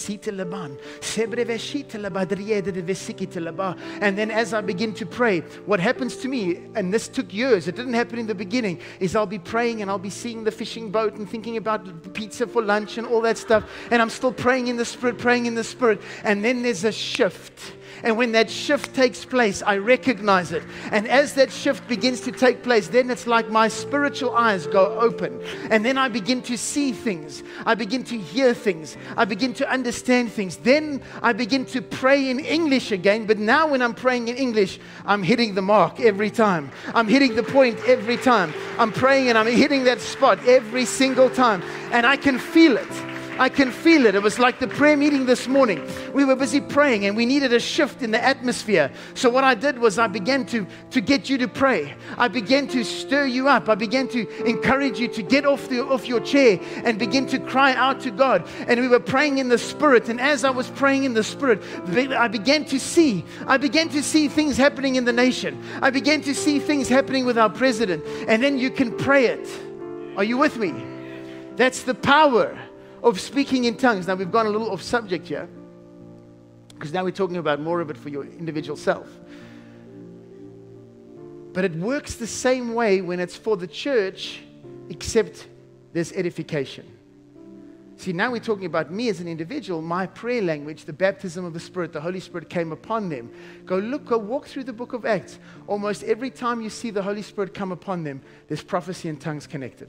then as I begin to pray, what happens to me, and this took years, it didn't happen in the beginning, is I'll be praying and I'll be seeing the fishing boat and thinking about pizza for lunch and all that stuff. And I'm still praying in the Spirit, praying in the Spirit. And then there's a shift. And when that shift takes place, I recognize it. And as that shift begins to take place, then it's like my spiritual eyes go open. And then I begin to see things. I begin to hear things. I begin to understand things. Then I begin to pray in English again. But now when I'm praying in English, I'm hitting the mark every time. I'm hitting the point every time. I'm praying and I'm hitting that spot every single time. And I can feel it. I can feel it. It was like the prayer meeting this morning. We were busy praying and we needed a shift in the atmosphere. So what I did was I began to, to get you to pray. I began to stir you up. I began to encourage you to get off, the, off your chair and begin to cry out to God. And we were praying in the Spirit. And as I was praying in the Spirit, I began to see. I began to see things happening in the nation. I began to see things happening with our president. And then you can pray it. Are you with me? That's the power of speaking in tongues. Now we've gone a little off subject here, because now we're talking about more of it for your individual self. But it works the same way when it's for the church, except there's edification. See, now we're talking about me as an individual, my prayer language, the baptism of the Spirit, the Holy Spirit came upon them. Go look, go walk through the book of Acts. Almost every time you see the Holy Spirit come upon them, there's prophecy and tongues connected.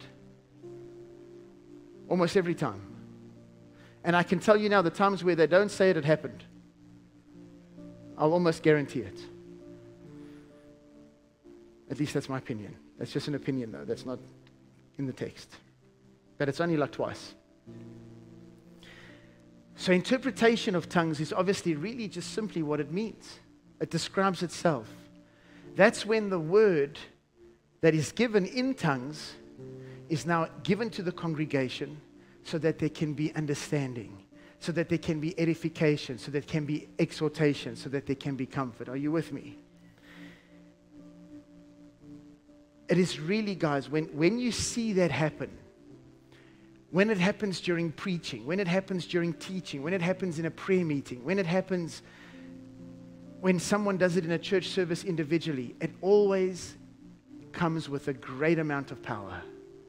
Almost every time. And I can tell you now, the times where they don't say it, it happened. I'll almost guarantee it. At least that's my opinion. That's just an opinion, though. That's not in the text. But it's only like twice. So interpretation of tongues is obviously really just simply what it means. It describes itself. That's when the word that is given in tongues is now given to the congregation so that there can be understanding, so that there can be edification, so that there can be exhortation, so that there can be comfort. Are you with me? It is really, guys, when, when you see that happen, when it happens during preaching, when it happens during teaching, when it happens in a prayer meeting, when it happens when someone does it in a church service individually, it always comes with a great amount of power.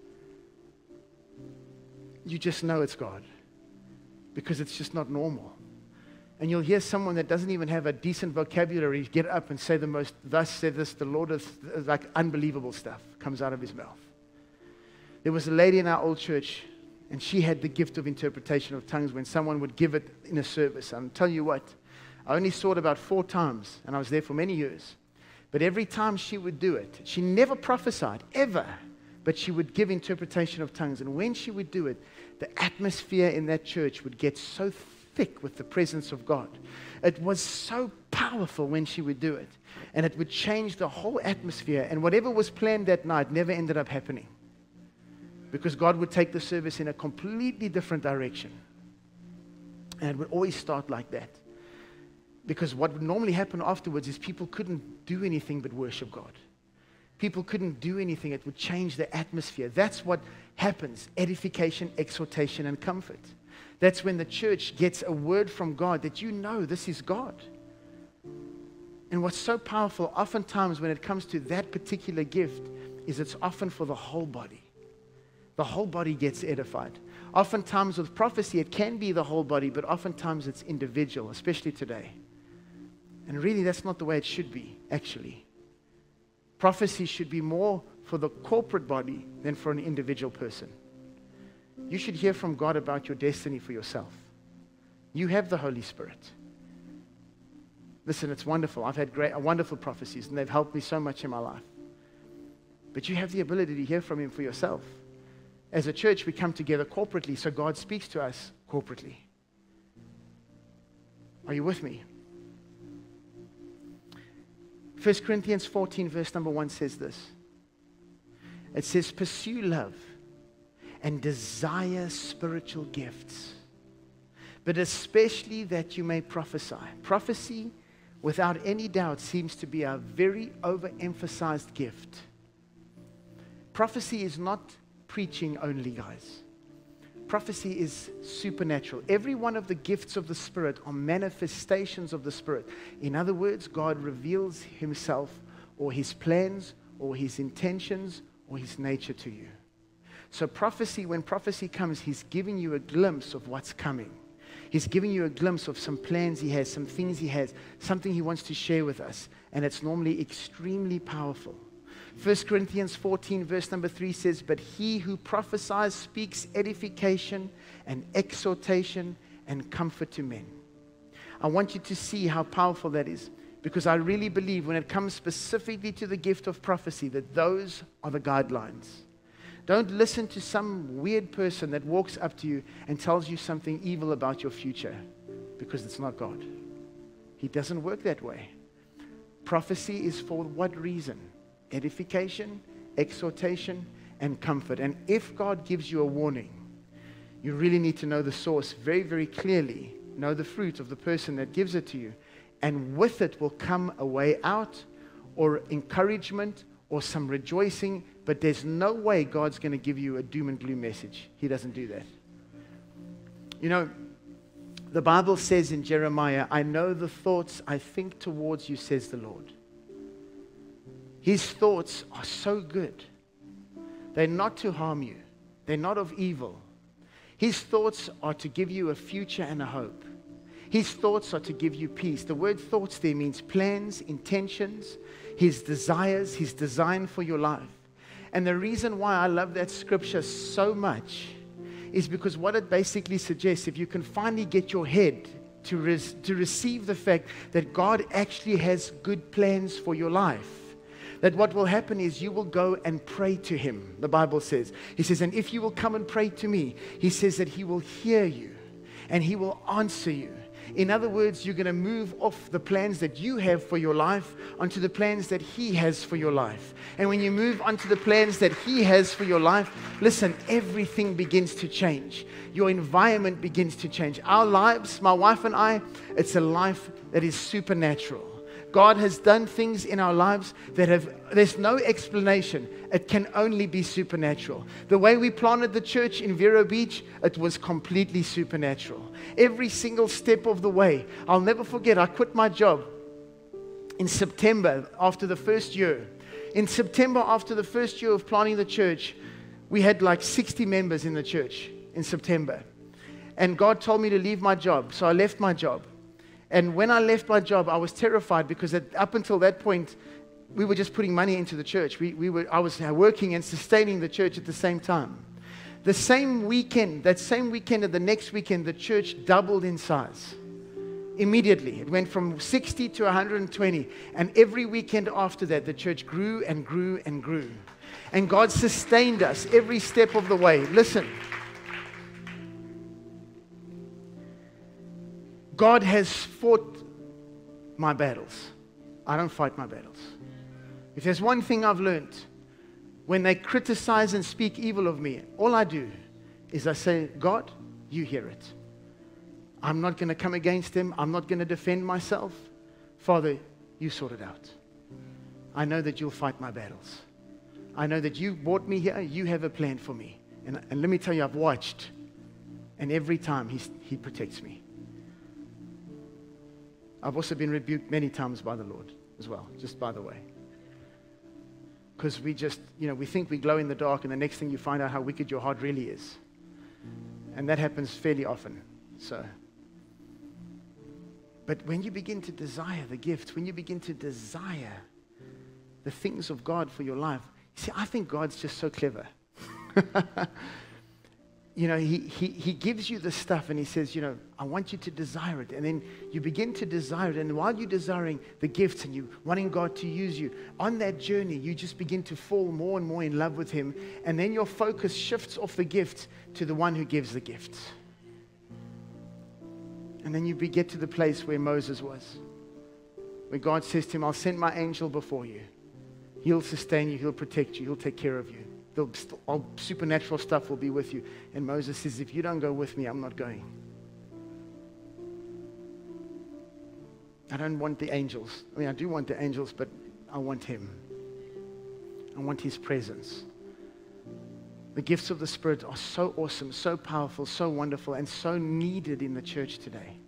You just know it's God because it's just not normal. And you'll hear someone that doesn't even have a decent vocabulary get up and say the most, thus said this, the Lord is, like unbelievable stuff comes out of his mouth. There was a lady in our old church, and she had the gift of interpretation of tongues when someone would give it in a service. I'll tell you what, I only saw it about four times, and I was there for many years. But every time she would do it, she never prophesied, ever, but she would give interpretation of tongues. And when she would do it, the atmosphere in that church would get so thick with the presence of God. It was so powerful when she would do it. And it would change the whole atmosphere. And whatever was planned that night never ended up happening. Because God would take the service in a completely different direction. And it would always start like that. Because what would normally happen afterwards is people couldn't do anything but worship God. People couldn't do anything. It would change the atmosphere. That's what happens. Edification, exhortation, and comfort. That's when the church gets a word from God that you know this is God. And what's so powerful, oftentimes when it comes to that particular gift, is it's often for the whole body. The whole body gets edified. Oftentimes with prophecy, it can be the whole body, but oftentimes it's individual, especially today. And really, that's not the way it should be, actually. Prophecy should be more for the corporate body than for an individual person. You should hear from God about your destiny for yourself. You have the Holy Spirit. Listen, it's wonderful. I've had great, wonderful prophecies, and they've helped me so much in my life. But you have the ability to hear from Him for yourself. As a church, we come together corporately, so God speaks to us corporately. Are you with me? First Corinthians fourteen, verse number one says this. It says, pursue love and desire spiritual gifts, but especially that you may prophesy. Prophecy, without any doubt, seems to be a very overemphasized gift. Prophecy is not preaching only, guys. Prophecy is supernatural. Every one of the gifts of the Spirit are manifestations of the Spirit. In other words, God reveals Himself or His plans or His intentions or His nature to you. So prophecy, when prophecy comes, He's giving you a glimpse of what's coming. He's giving you a glimpse of some plans He has, some things He has, something He wants to share with us. And it's normally extremely powerful. First Corinthians fourteen, verse number three says, but he who prophesies speaks edification and exhortation and comfort to men. I want you to see how powerful that is, because I really believe when it comes specifically to the gift of prophecy, that those are the guidelines. Don't listen to some weird person that walks up to you and tells you something evil about your future, because it's not God. He doesn't work that way. Prophecy is for what reason? Edification, exhortation, and comfort. And if God gives you a warning, you really need to know the source very, very clearly. Know the fruit of the person that gives it to you. And with it will come a way out, or encouragement, or some rejoicing. But there's no way God's going to give you a doom and gloom message. He doesn't do that. You know, the Bible says in Jeremiah, I know the thoughts I think towards you, says the Lord. His thoughts are so good. They're not to harm you. They're not of evil. His thoughts are to give you a future and a hope. His thoughts are to give you peace. The word thoughts there means plans, intentions, His desires, His design for your life. And the reason why I love that scripture so much is because what it basically suggests, if you can finally get your head to, res- to receive the fact that God actually has good plans for your life, that what will happen is you will go and pray to Him, the Bible says. He says, and if you will come and pray to me, He says that He will hear you and He will answer you. In other words, you're going to move off the plans that you have for your life onto the plans that He has for your life. And when you move onto the plans that He has for your life, listen, everything begins to change. Your environment begins to change. Our lives, my wife and I, it's a life that is supernatural. God has done things in our lives that have, there's no explanation. It can only be supernatural. The way we planted the church in Vero Beach, it was completely supernatural. Every single step of the way. I'll never forget, I quit my job in September after the first year. In September after the first year of planting the church, we had like sixty members in the church in September. And God told me to leave my job, so I left my job. And when I left my job, I was terrified because at, up until that point, we were just putting money into the church. We, we were, I was working and sustaining the church at the same time. The same weekend, that same weekend and the next weekend, the church doubled in size. Immediately. It went from sixty to one hundred twenty. And every weekend after that, the church grew and grew and grew. And God sustained us every step of the way. Listen. God has fought my battles. I don't fight my battles. If there's one thing I've learned, when they criticize and speak evil of me, all I do is I say, God, you hear it. I'm not going to come against them. I'm not going to defend myself. Father, you sort it out. I know that you'll fight my battles. I know that you brought me here. You have a plan for me. And, and let me tell you, I've watched. And every time he's, he protects me. I've also been rebuked many times by the Lord as well, just by the way. Because we just, you know, we think we glow in the dark, and the next thing you find out how wicked your heart really is. And that happens fairly often. So, but when you begin to desire the gifts, when you begin to desire the things of God for your life, see, I think God's just so clever. You know, he, he, he gives you the stuff and He says, you know, I want you to desire it. And then you begin to desire it. And while you're desiring the gifts and you wanting God to use you, on that journey, you just begin to fall more and more in love with Him. And then your focus shifts off the gift to the one who gives the gifts. And then you get to the place where Moses was, where God says to him, I'll send my angel before you. He'll sustain you. He'll protect you. He'll take care of you. The all supernatural stuff will be with you. And Moses says, if you don't go with me, I'm not going. I don't want the angels. I mean, I do want the angels, but I want Him. I want His presence. The gifts of the Spirit are so awesome, so powerful, so wonderful, and so needed in the church today.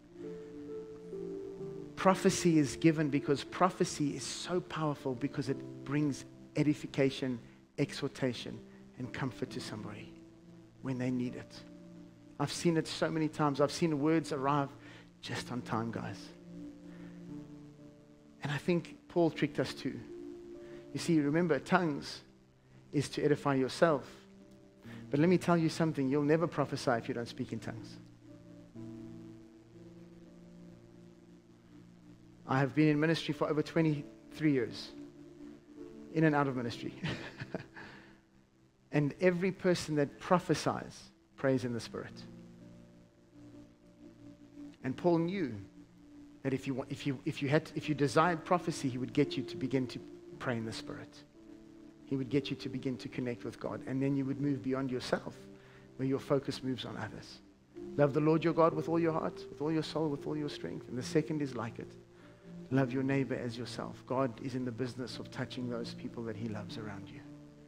Prophecy is given because prophecy is so powerful because it brings edification, exhortation, and comfort to somebody when they need it. I've seen it so many times. I've seen words arrive just on time, guys. And I think Paul tricked us too. You see, remember, tongues is to edify yourself. But let me tell you something. You'll never prophesy if you don't speak in tongues. I have been in ministry for over twenty-three years. In and out of ministry. And every person that prophesies prays in the Spirit. And Paul knew that if you if you if you had if you desired prophecy, he would get you to begin to pray in the Spirit. He would get you to begin to connect with God, and then you would move beyond yourself, where your focus moves on others. Love the Lord your God with all your heart, with all your soul, with all your strength. And the second is like it. Love your neighbor as yourself. God is in the business of touching those people that He loves around you.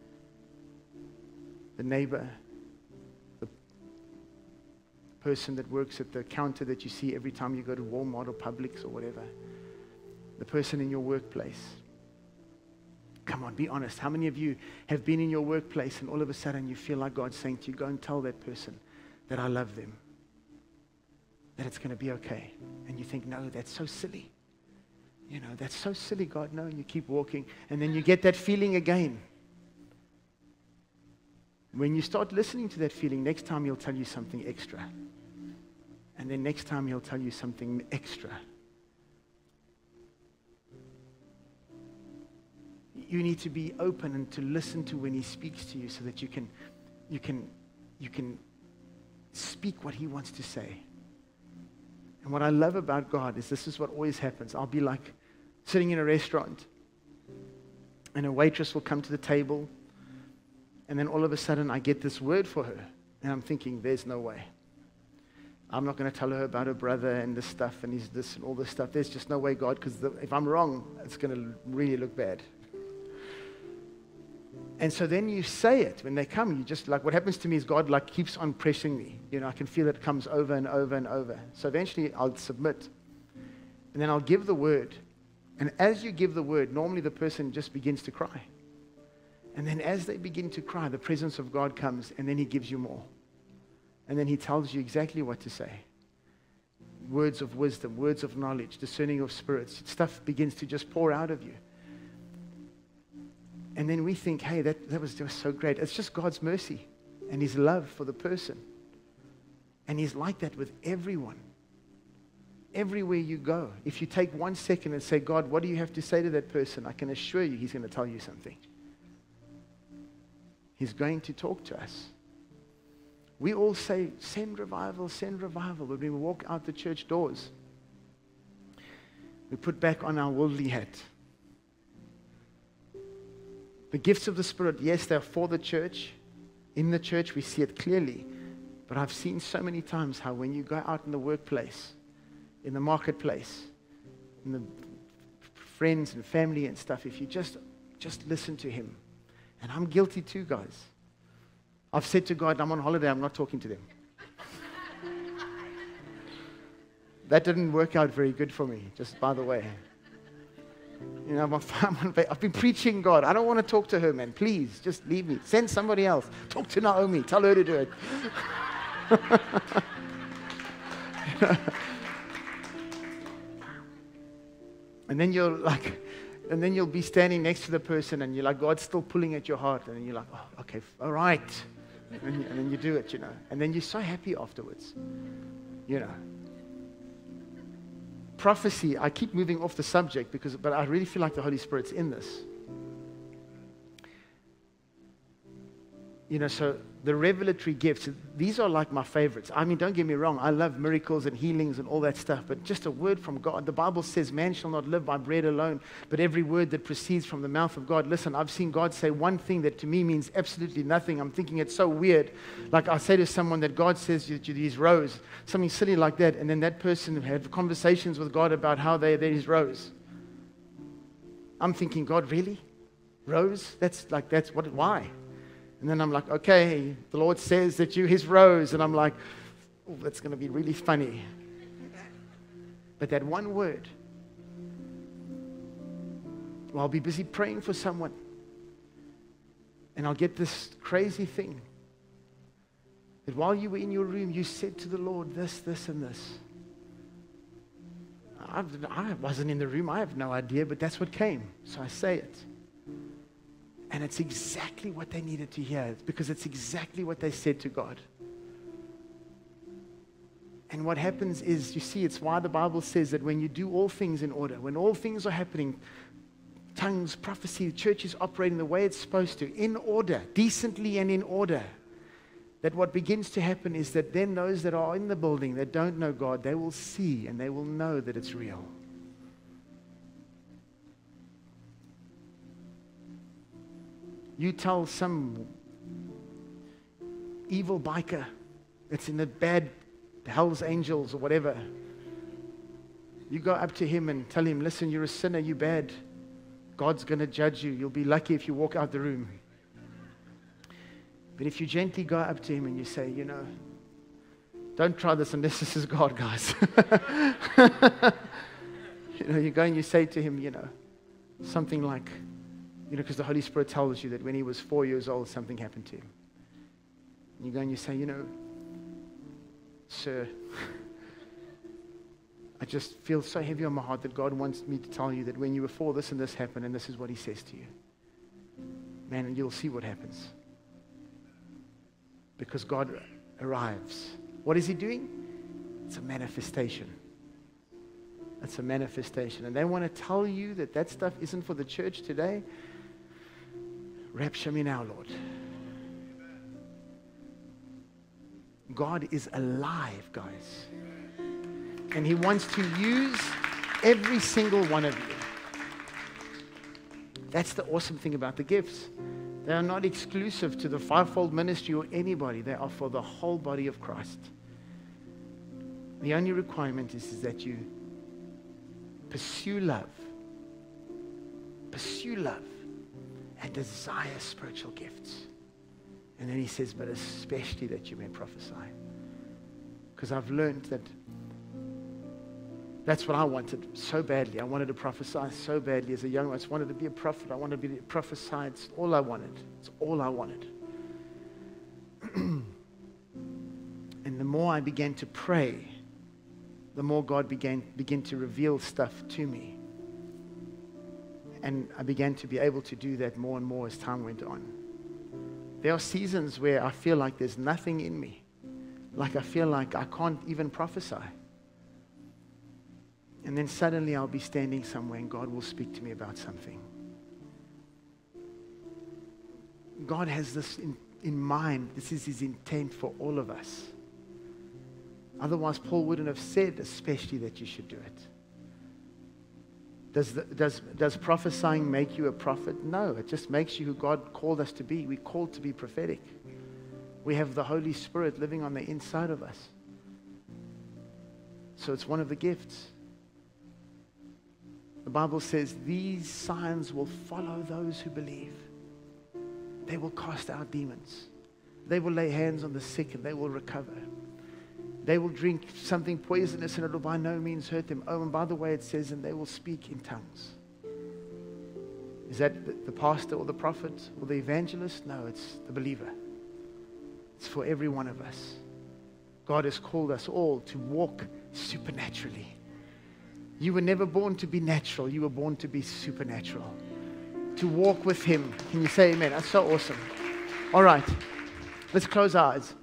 The neighbor, the person that works at the counter that you see every time you go to Walmart or Publix or whatever, the person in your workplace, Come on, be honest. How many of you have been in your workplace and all of a sudden you feel like God's saying to you, go and tell that person that I love them, that it's going to be okay. And you think, no, that's so silly. You know, that's so silly, God, no. And you keep walking. And then you get that feeling again. When you start listening to that feeling, next time he'll tell you something extra. And then next time he'll tell you something extra. You need to be open and to listen to when he speaks to you so that you can, you can, you can speak what he wants to say. And what I love about God is this is what always happens. I'll be like sitting in a restaurant and a waitress will come to the table and then all of a sudden I get this word for her and I'm thinking, there's no way. I'm not going to tell her about her brother and this stuff and he's this and all this stuff. There's just no way, God, because if I'm wrong, it's going to really look bad. And so then you say it when they come. You just, like, what happens to me is God, like, keeps on pressing me. You know, I can feel it comes over and over and over. So eventually I'll submit. And then I'll give the word. And as you give the word, normally the person just begins to cry. And then as they begin to cry, the presence of God comes and then he gives you more. And then he tells you exactly what to say. Words of wisdom, words of knowledge, discerning of spirits. Stuff begins to just pour out of you. And then we think, hey, that, that was just so great. It's just God's mercy and his love for the person. And he's like that with everyone. Everywhere you go. If you take one second and say, God, what do you have to say to that person? I can assure you he's going to tell you something. He's going to talk to us. We all say, send revival, send revival. When we walk out the church doors, we put back on our worldly hat. The gifts of the Spirit, yes, they're for the church. In the church, we see it clearly. But I've seen so many times how when you go out in the workplace, in the marketplace, in the friends and family and stuff, if you just, just listen to him. And I'm guilty too, guys. I've said to God, I'm on holiday, I'm not talking to them. That didn't work out very good for me, just by the way. You know, I've been preaching God. I don't want to talk to her, man. Please, just leave me. Send somebody else. Talk to Naomi. Tell her to do it. You know? And then you're like, and then you'll be standing next to the person and you're like, God's still pulling at your heart. And then you're like, oh, okay, all right. And, you, and then you do it, you know. And then you're so happy afterwards, you know. Prophecy, I keep moving off the subject, because, but I really feel like the Holy Spirit's in this. You know, so the revelatory gifts, these are like my favorites. I mean, don't get me wrong, I love miracles and healings and all that stuff, but just a word from God. The Bible says, man shall not live by bread alone, but every word that proceeds from the mouth of God. Listen, I've seen God say one thing that to me means absolutely nothing. I'm thinking it's so weird. Like I say to someone that God says that he's rose, something silly like that, and then that person had conversations with God about how they, they're his rose. I'm thinking, God, really? Rose? That's like, that's what, why? And then I'm like, okay, the Lord says that you his rose. And I'm like, oh, that's going to be really funny. But that one word, well, I'll be busy praying for someone. And I'll get this crazy thing. That while you were in your room, you said to the Lord this, this, and this. I've, I wasn't in the room. I have no idea, but that's what came. So I say it. And it's exactly what they needed to hear, because it's exactly what they said to God. And what happens is, you see, it's why the Bible says that when you do all things in order, when all things are happening, tongues, prophecy, the church is operating the way it's supposed to, in order, decently and in order, that what begins to happen is that then those that are in the building that don't know God, they will see and they will know that it's real. You tell some evil biker that's in the bad Hell's Angels or whatever, you go up to him and tell him, listen, you're a sinner, you're bad. God's going to judge you. You'll be lucky if you walk out the room. But if you gently go up to him and you say, you know, don't try this unless this is God, guys. You know, you go and you say to him, you know, something like, You know, because the Holy Spirit tells you that when he was four years old, something happened to him. And you go and you say, you know, sir, I just feel so heavy on my heart that God wants me to tell you that when you were four, this and this happened, and this is what he says to you. Man, and you'll see what happens. Because God arrives. What is he doing? It's a manifestation. It's a manifestation. And they want to tell you that that stuff isn't for the church today. Rapture me now, Lord. God is alive, guys. And he wants to use every single one of you. That's the awesome thing about the gifts. They are not exclusive to the fivefold ministry or anybody. They are for the whole body of Christ. The only requirement is, is that you pursue love. Pursue love and desire spiritual gifts. And then he says, but especially that you may prophesy. Because I've learned that that's what I wanted so badly. I wanted to prophesy so badly as a young man. I just wanted to be a prophet. I wanted to be prophesy. It's all I wanted. It's all I wanted. And the more I began to pray, the more God began, began to reveal stuff to me. And I began to be able to do that more and more as time went on. There are seasons where I feel like there's nothing in me. Like I feel like I can't even prophesy. And then suddenly I'll be standing somewhere and God will speak to me about something. God has this in, in mind. This is his intent for all of us. Otherwise, Paul wouldn't have said, especially that you should do it. Does, the, does, does prophesying make you a prophet? No, it just makes you who God called us to be. We're called to be prophetic. We have the Holy Spirit living on the inside of us. So it's one of the gifts. The Bible says these signs will follow those who believe. They will cast out demons. They will lay hands on the sick and they will recover. They will drink something poisonous and it will by no means hurt them. Oh, and by the way, it says, and they will speak in tongues. Is that the, the pastor or the prophet or the evangelist? No, it's the believer. It's for every one of us. God has called us all to walk supernaturally. You were never born to be natural. You were born to be supernatural. To walk with him. Can you say amen? That's so awesome. All right. Let's close our eyes.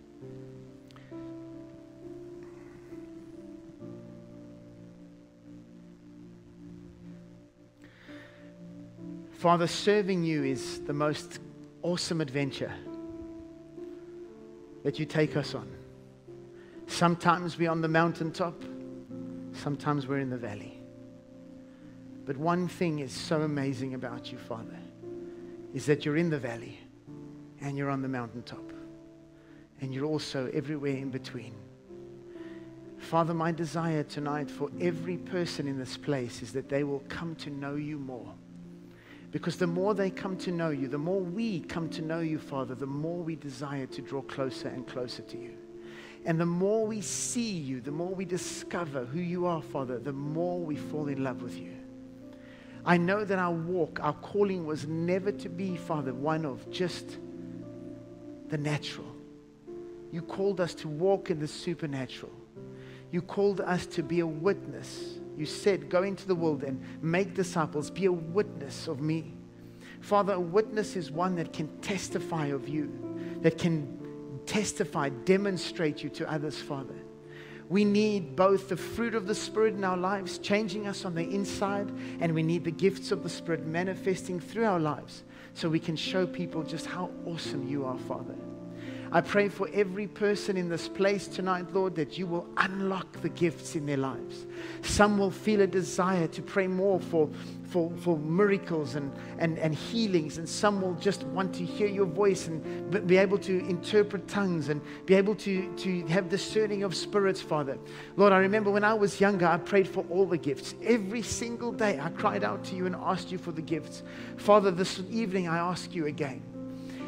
Father, serving you is the most awesome adventure that you take us on. Sometimes we're on the mountaintop. Sometimes we're in the valley. But one thing is so amazing about you, Father, is that you're in the valley and you're on the mountaintop. And you're also everywhere in between. Father, my desire tonight for every person in this place is that they will come to know you more. Because the more they come to know you, the more we come to know you, Father, the more we desire to draw closer and closer to you. And the more we see you, the more we discover who you are, Father, the more we fall in love with you. I know that our walk, our calling was never to be, Father, one of just the natural. You called us to walk in the supernatural. You called us to be a witness. You said, go into the world and make disciples, be a witness of me. Father, a witness is one that can testify of you, that can testify, demonstrate you to others, Father. We need both the fruit of the Spirit in our lives, changing us on the inside, and we need the gifts of the Spirit manifesting through our lives so we can show people just how awesome you are, Father. I pray for every person in this place tonight, Lord, that you will unlock the gifts in their lives. Some will feel a desire to pray more for, for, for miracles and, and, and healings, and some will just want to hear your voice and be able to interpret tongues and be able to, to have discerning of spirits, Father. Lord, I remember when I was younger, I prayed for all the gifts. Every single day, I cried out to you and asked you for the gifts. Father, this evening, I ask you again.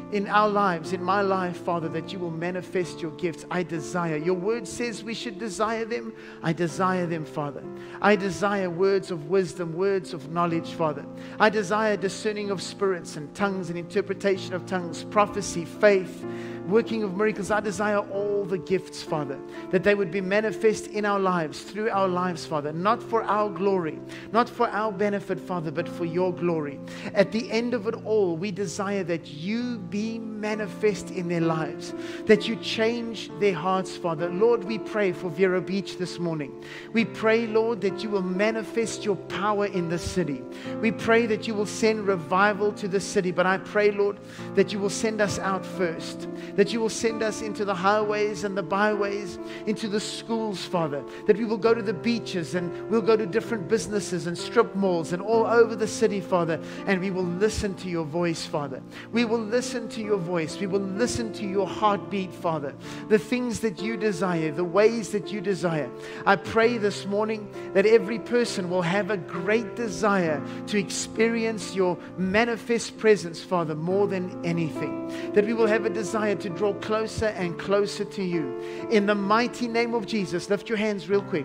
in our lives, in my life, Father, that you will manifest your gifts. I desire. Your word says we should desire them. I desire them, Father. I desire words of wisdom, words of knowledge, Father. I desire discerning of spirits and tongues and interpretation of tongues, prophecy, faith, working of miracles. I desire all the gifts, Father, that they would be manifest in our lives, through our lives, Father, not for our glory, not for our benefit, Father, but for your glory. At the end of it all, we desire that you be manifest in their lives, that you change their hearts, Father. Lord, we pray for Vero Beach this morning. We pray, Lord, that you will manifest your power in the city. We pray that you will send revival to the city, but I pray, Lord, that you will send us out first, that you will send us into the highways and the byways, into the schools, Father, that we will go to the beaches and we'll go to different businesses and strip malls and all over the city, Father, and we will listen to your voice, Father. We will listen to your voice. We will listen to your heartbeat, Father, the things that you desire, the ways that you desire. I pray this morning that every person will have a great desire to experience your manifest presence, Father, more than anything, that we will have a desire to draw closer and closer to you. In the mighty name of Jesus, lift your hands real quick.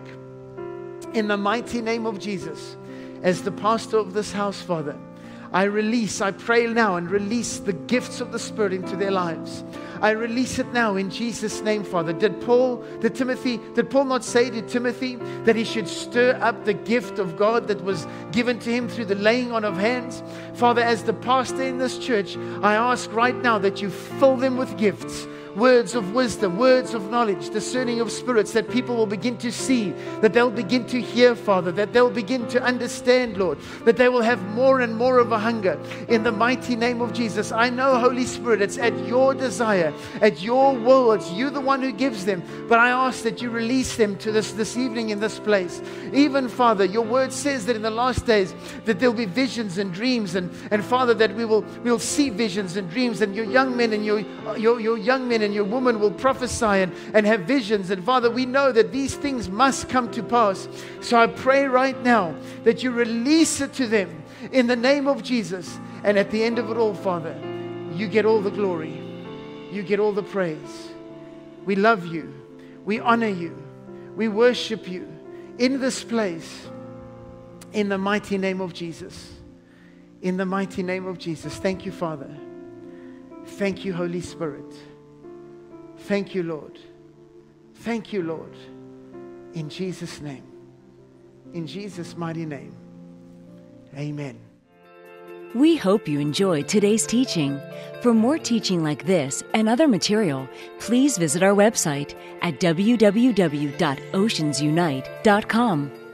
In the mighty name of Jesus, as the pastor of this house, Father, I release, I pray now and release the gifts of the Spirit into their lives. I release it now in Jesus' name, Father. Did Paul, did Timothy, did Paul not say to Timothy that he should stir up the gift of God that was given to him through the laying on of hands? Father, as the pastor in this church, I ask right now that you fill them with gifts, words of wisdom, words of knowledge, discerning of spirits, that people will begin to see, that they'll begin to hear, Father, that they'll begin to understand, Lord, that they will have more and more of a hunger in the mighty name of Jesus. I know, Holy Spirit, it's at your desire, at your will, it's you the one who gives them, but I ask that you release them to this this evening in this place. Even, Father, your word says that in the last days that there'll be visions and dreams, and, and Father, that we will we'll see visions and dreams, and your young men and your, your, your young men and your woman will prophesy and, and have visions. And Father, we know that these things must come to pass. So I pray right now that you release it to them in the name of Jesus. And at the end of it all, Father, you get all the glory. You get all the praise. We love you. We honor you. We worship you in this place. In the mighty name of Jesus. In the mighty name of Jesus. Thank you, Father. Thank you, Holy Spirit. Thank you, Lord. Thank you, Lord. In Jesus' name. In Jesus' mighty name. Amen. We hope you enjoyed today's teaching. For more teaching like this and other material, please visit our website at w w w dot oceans unite dot com.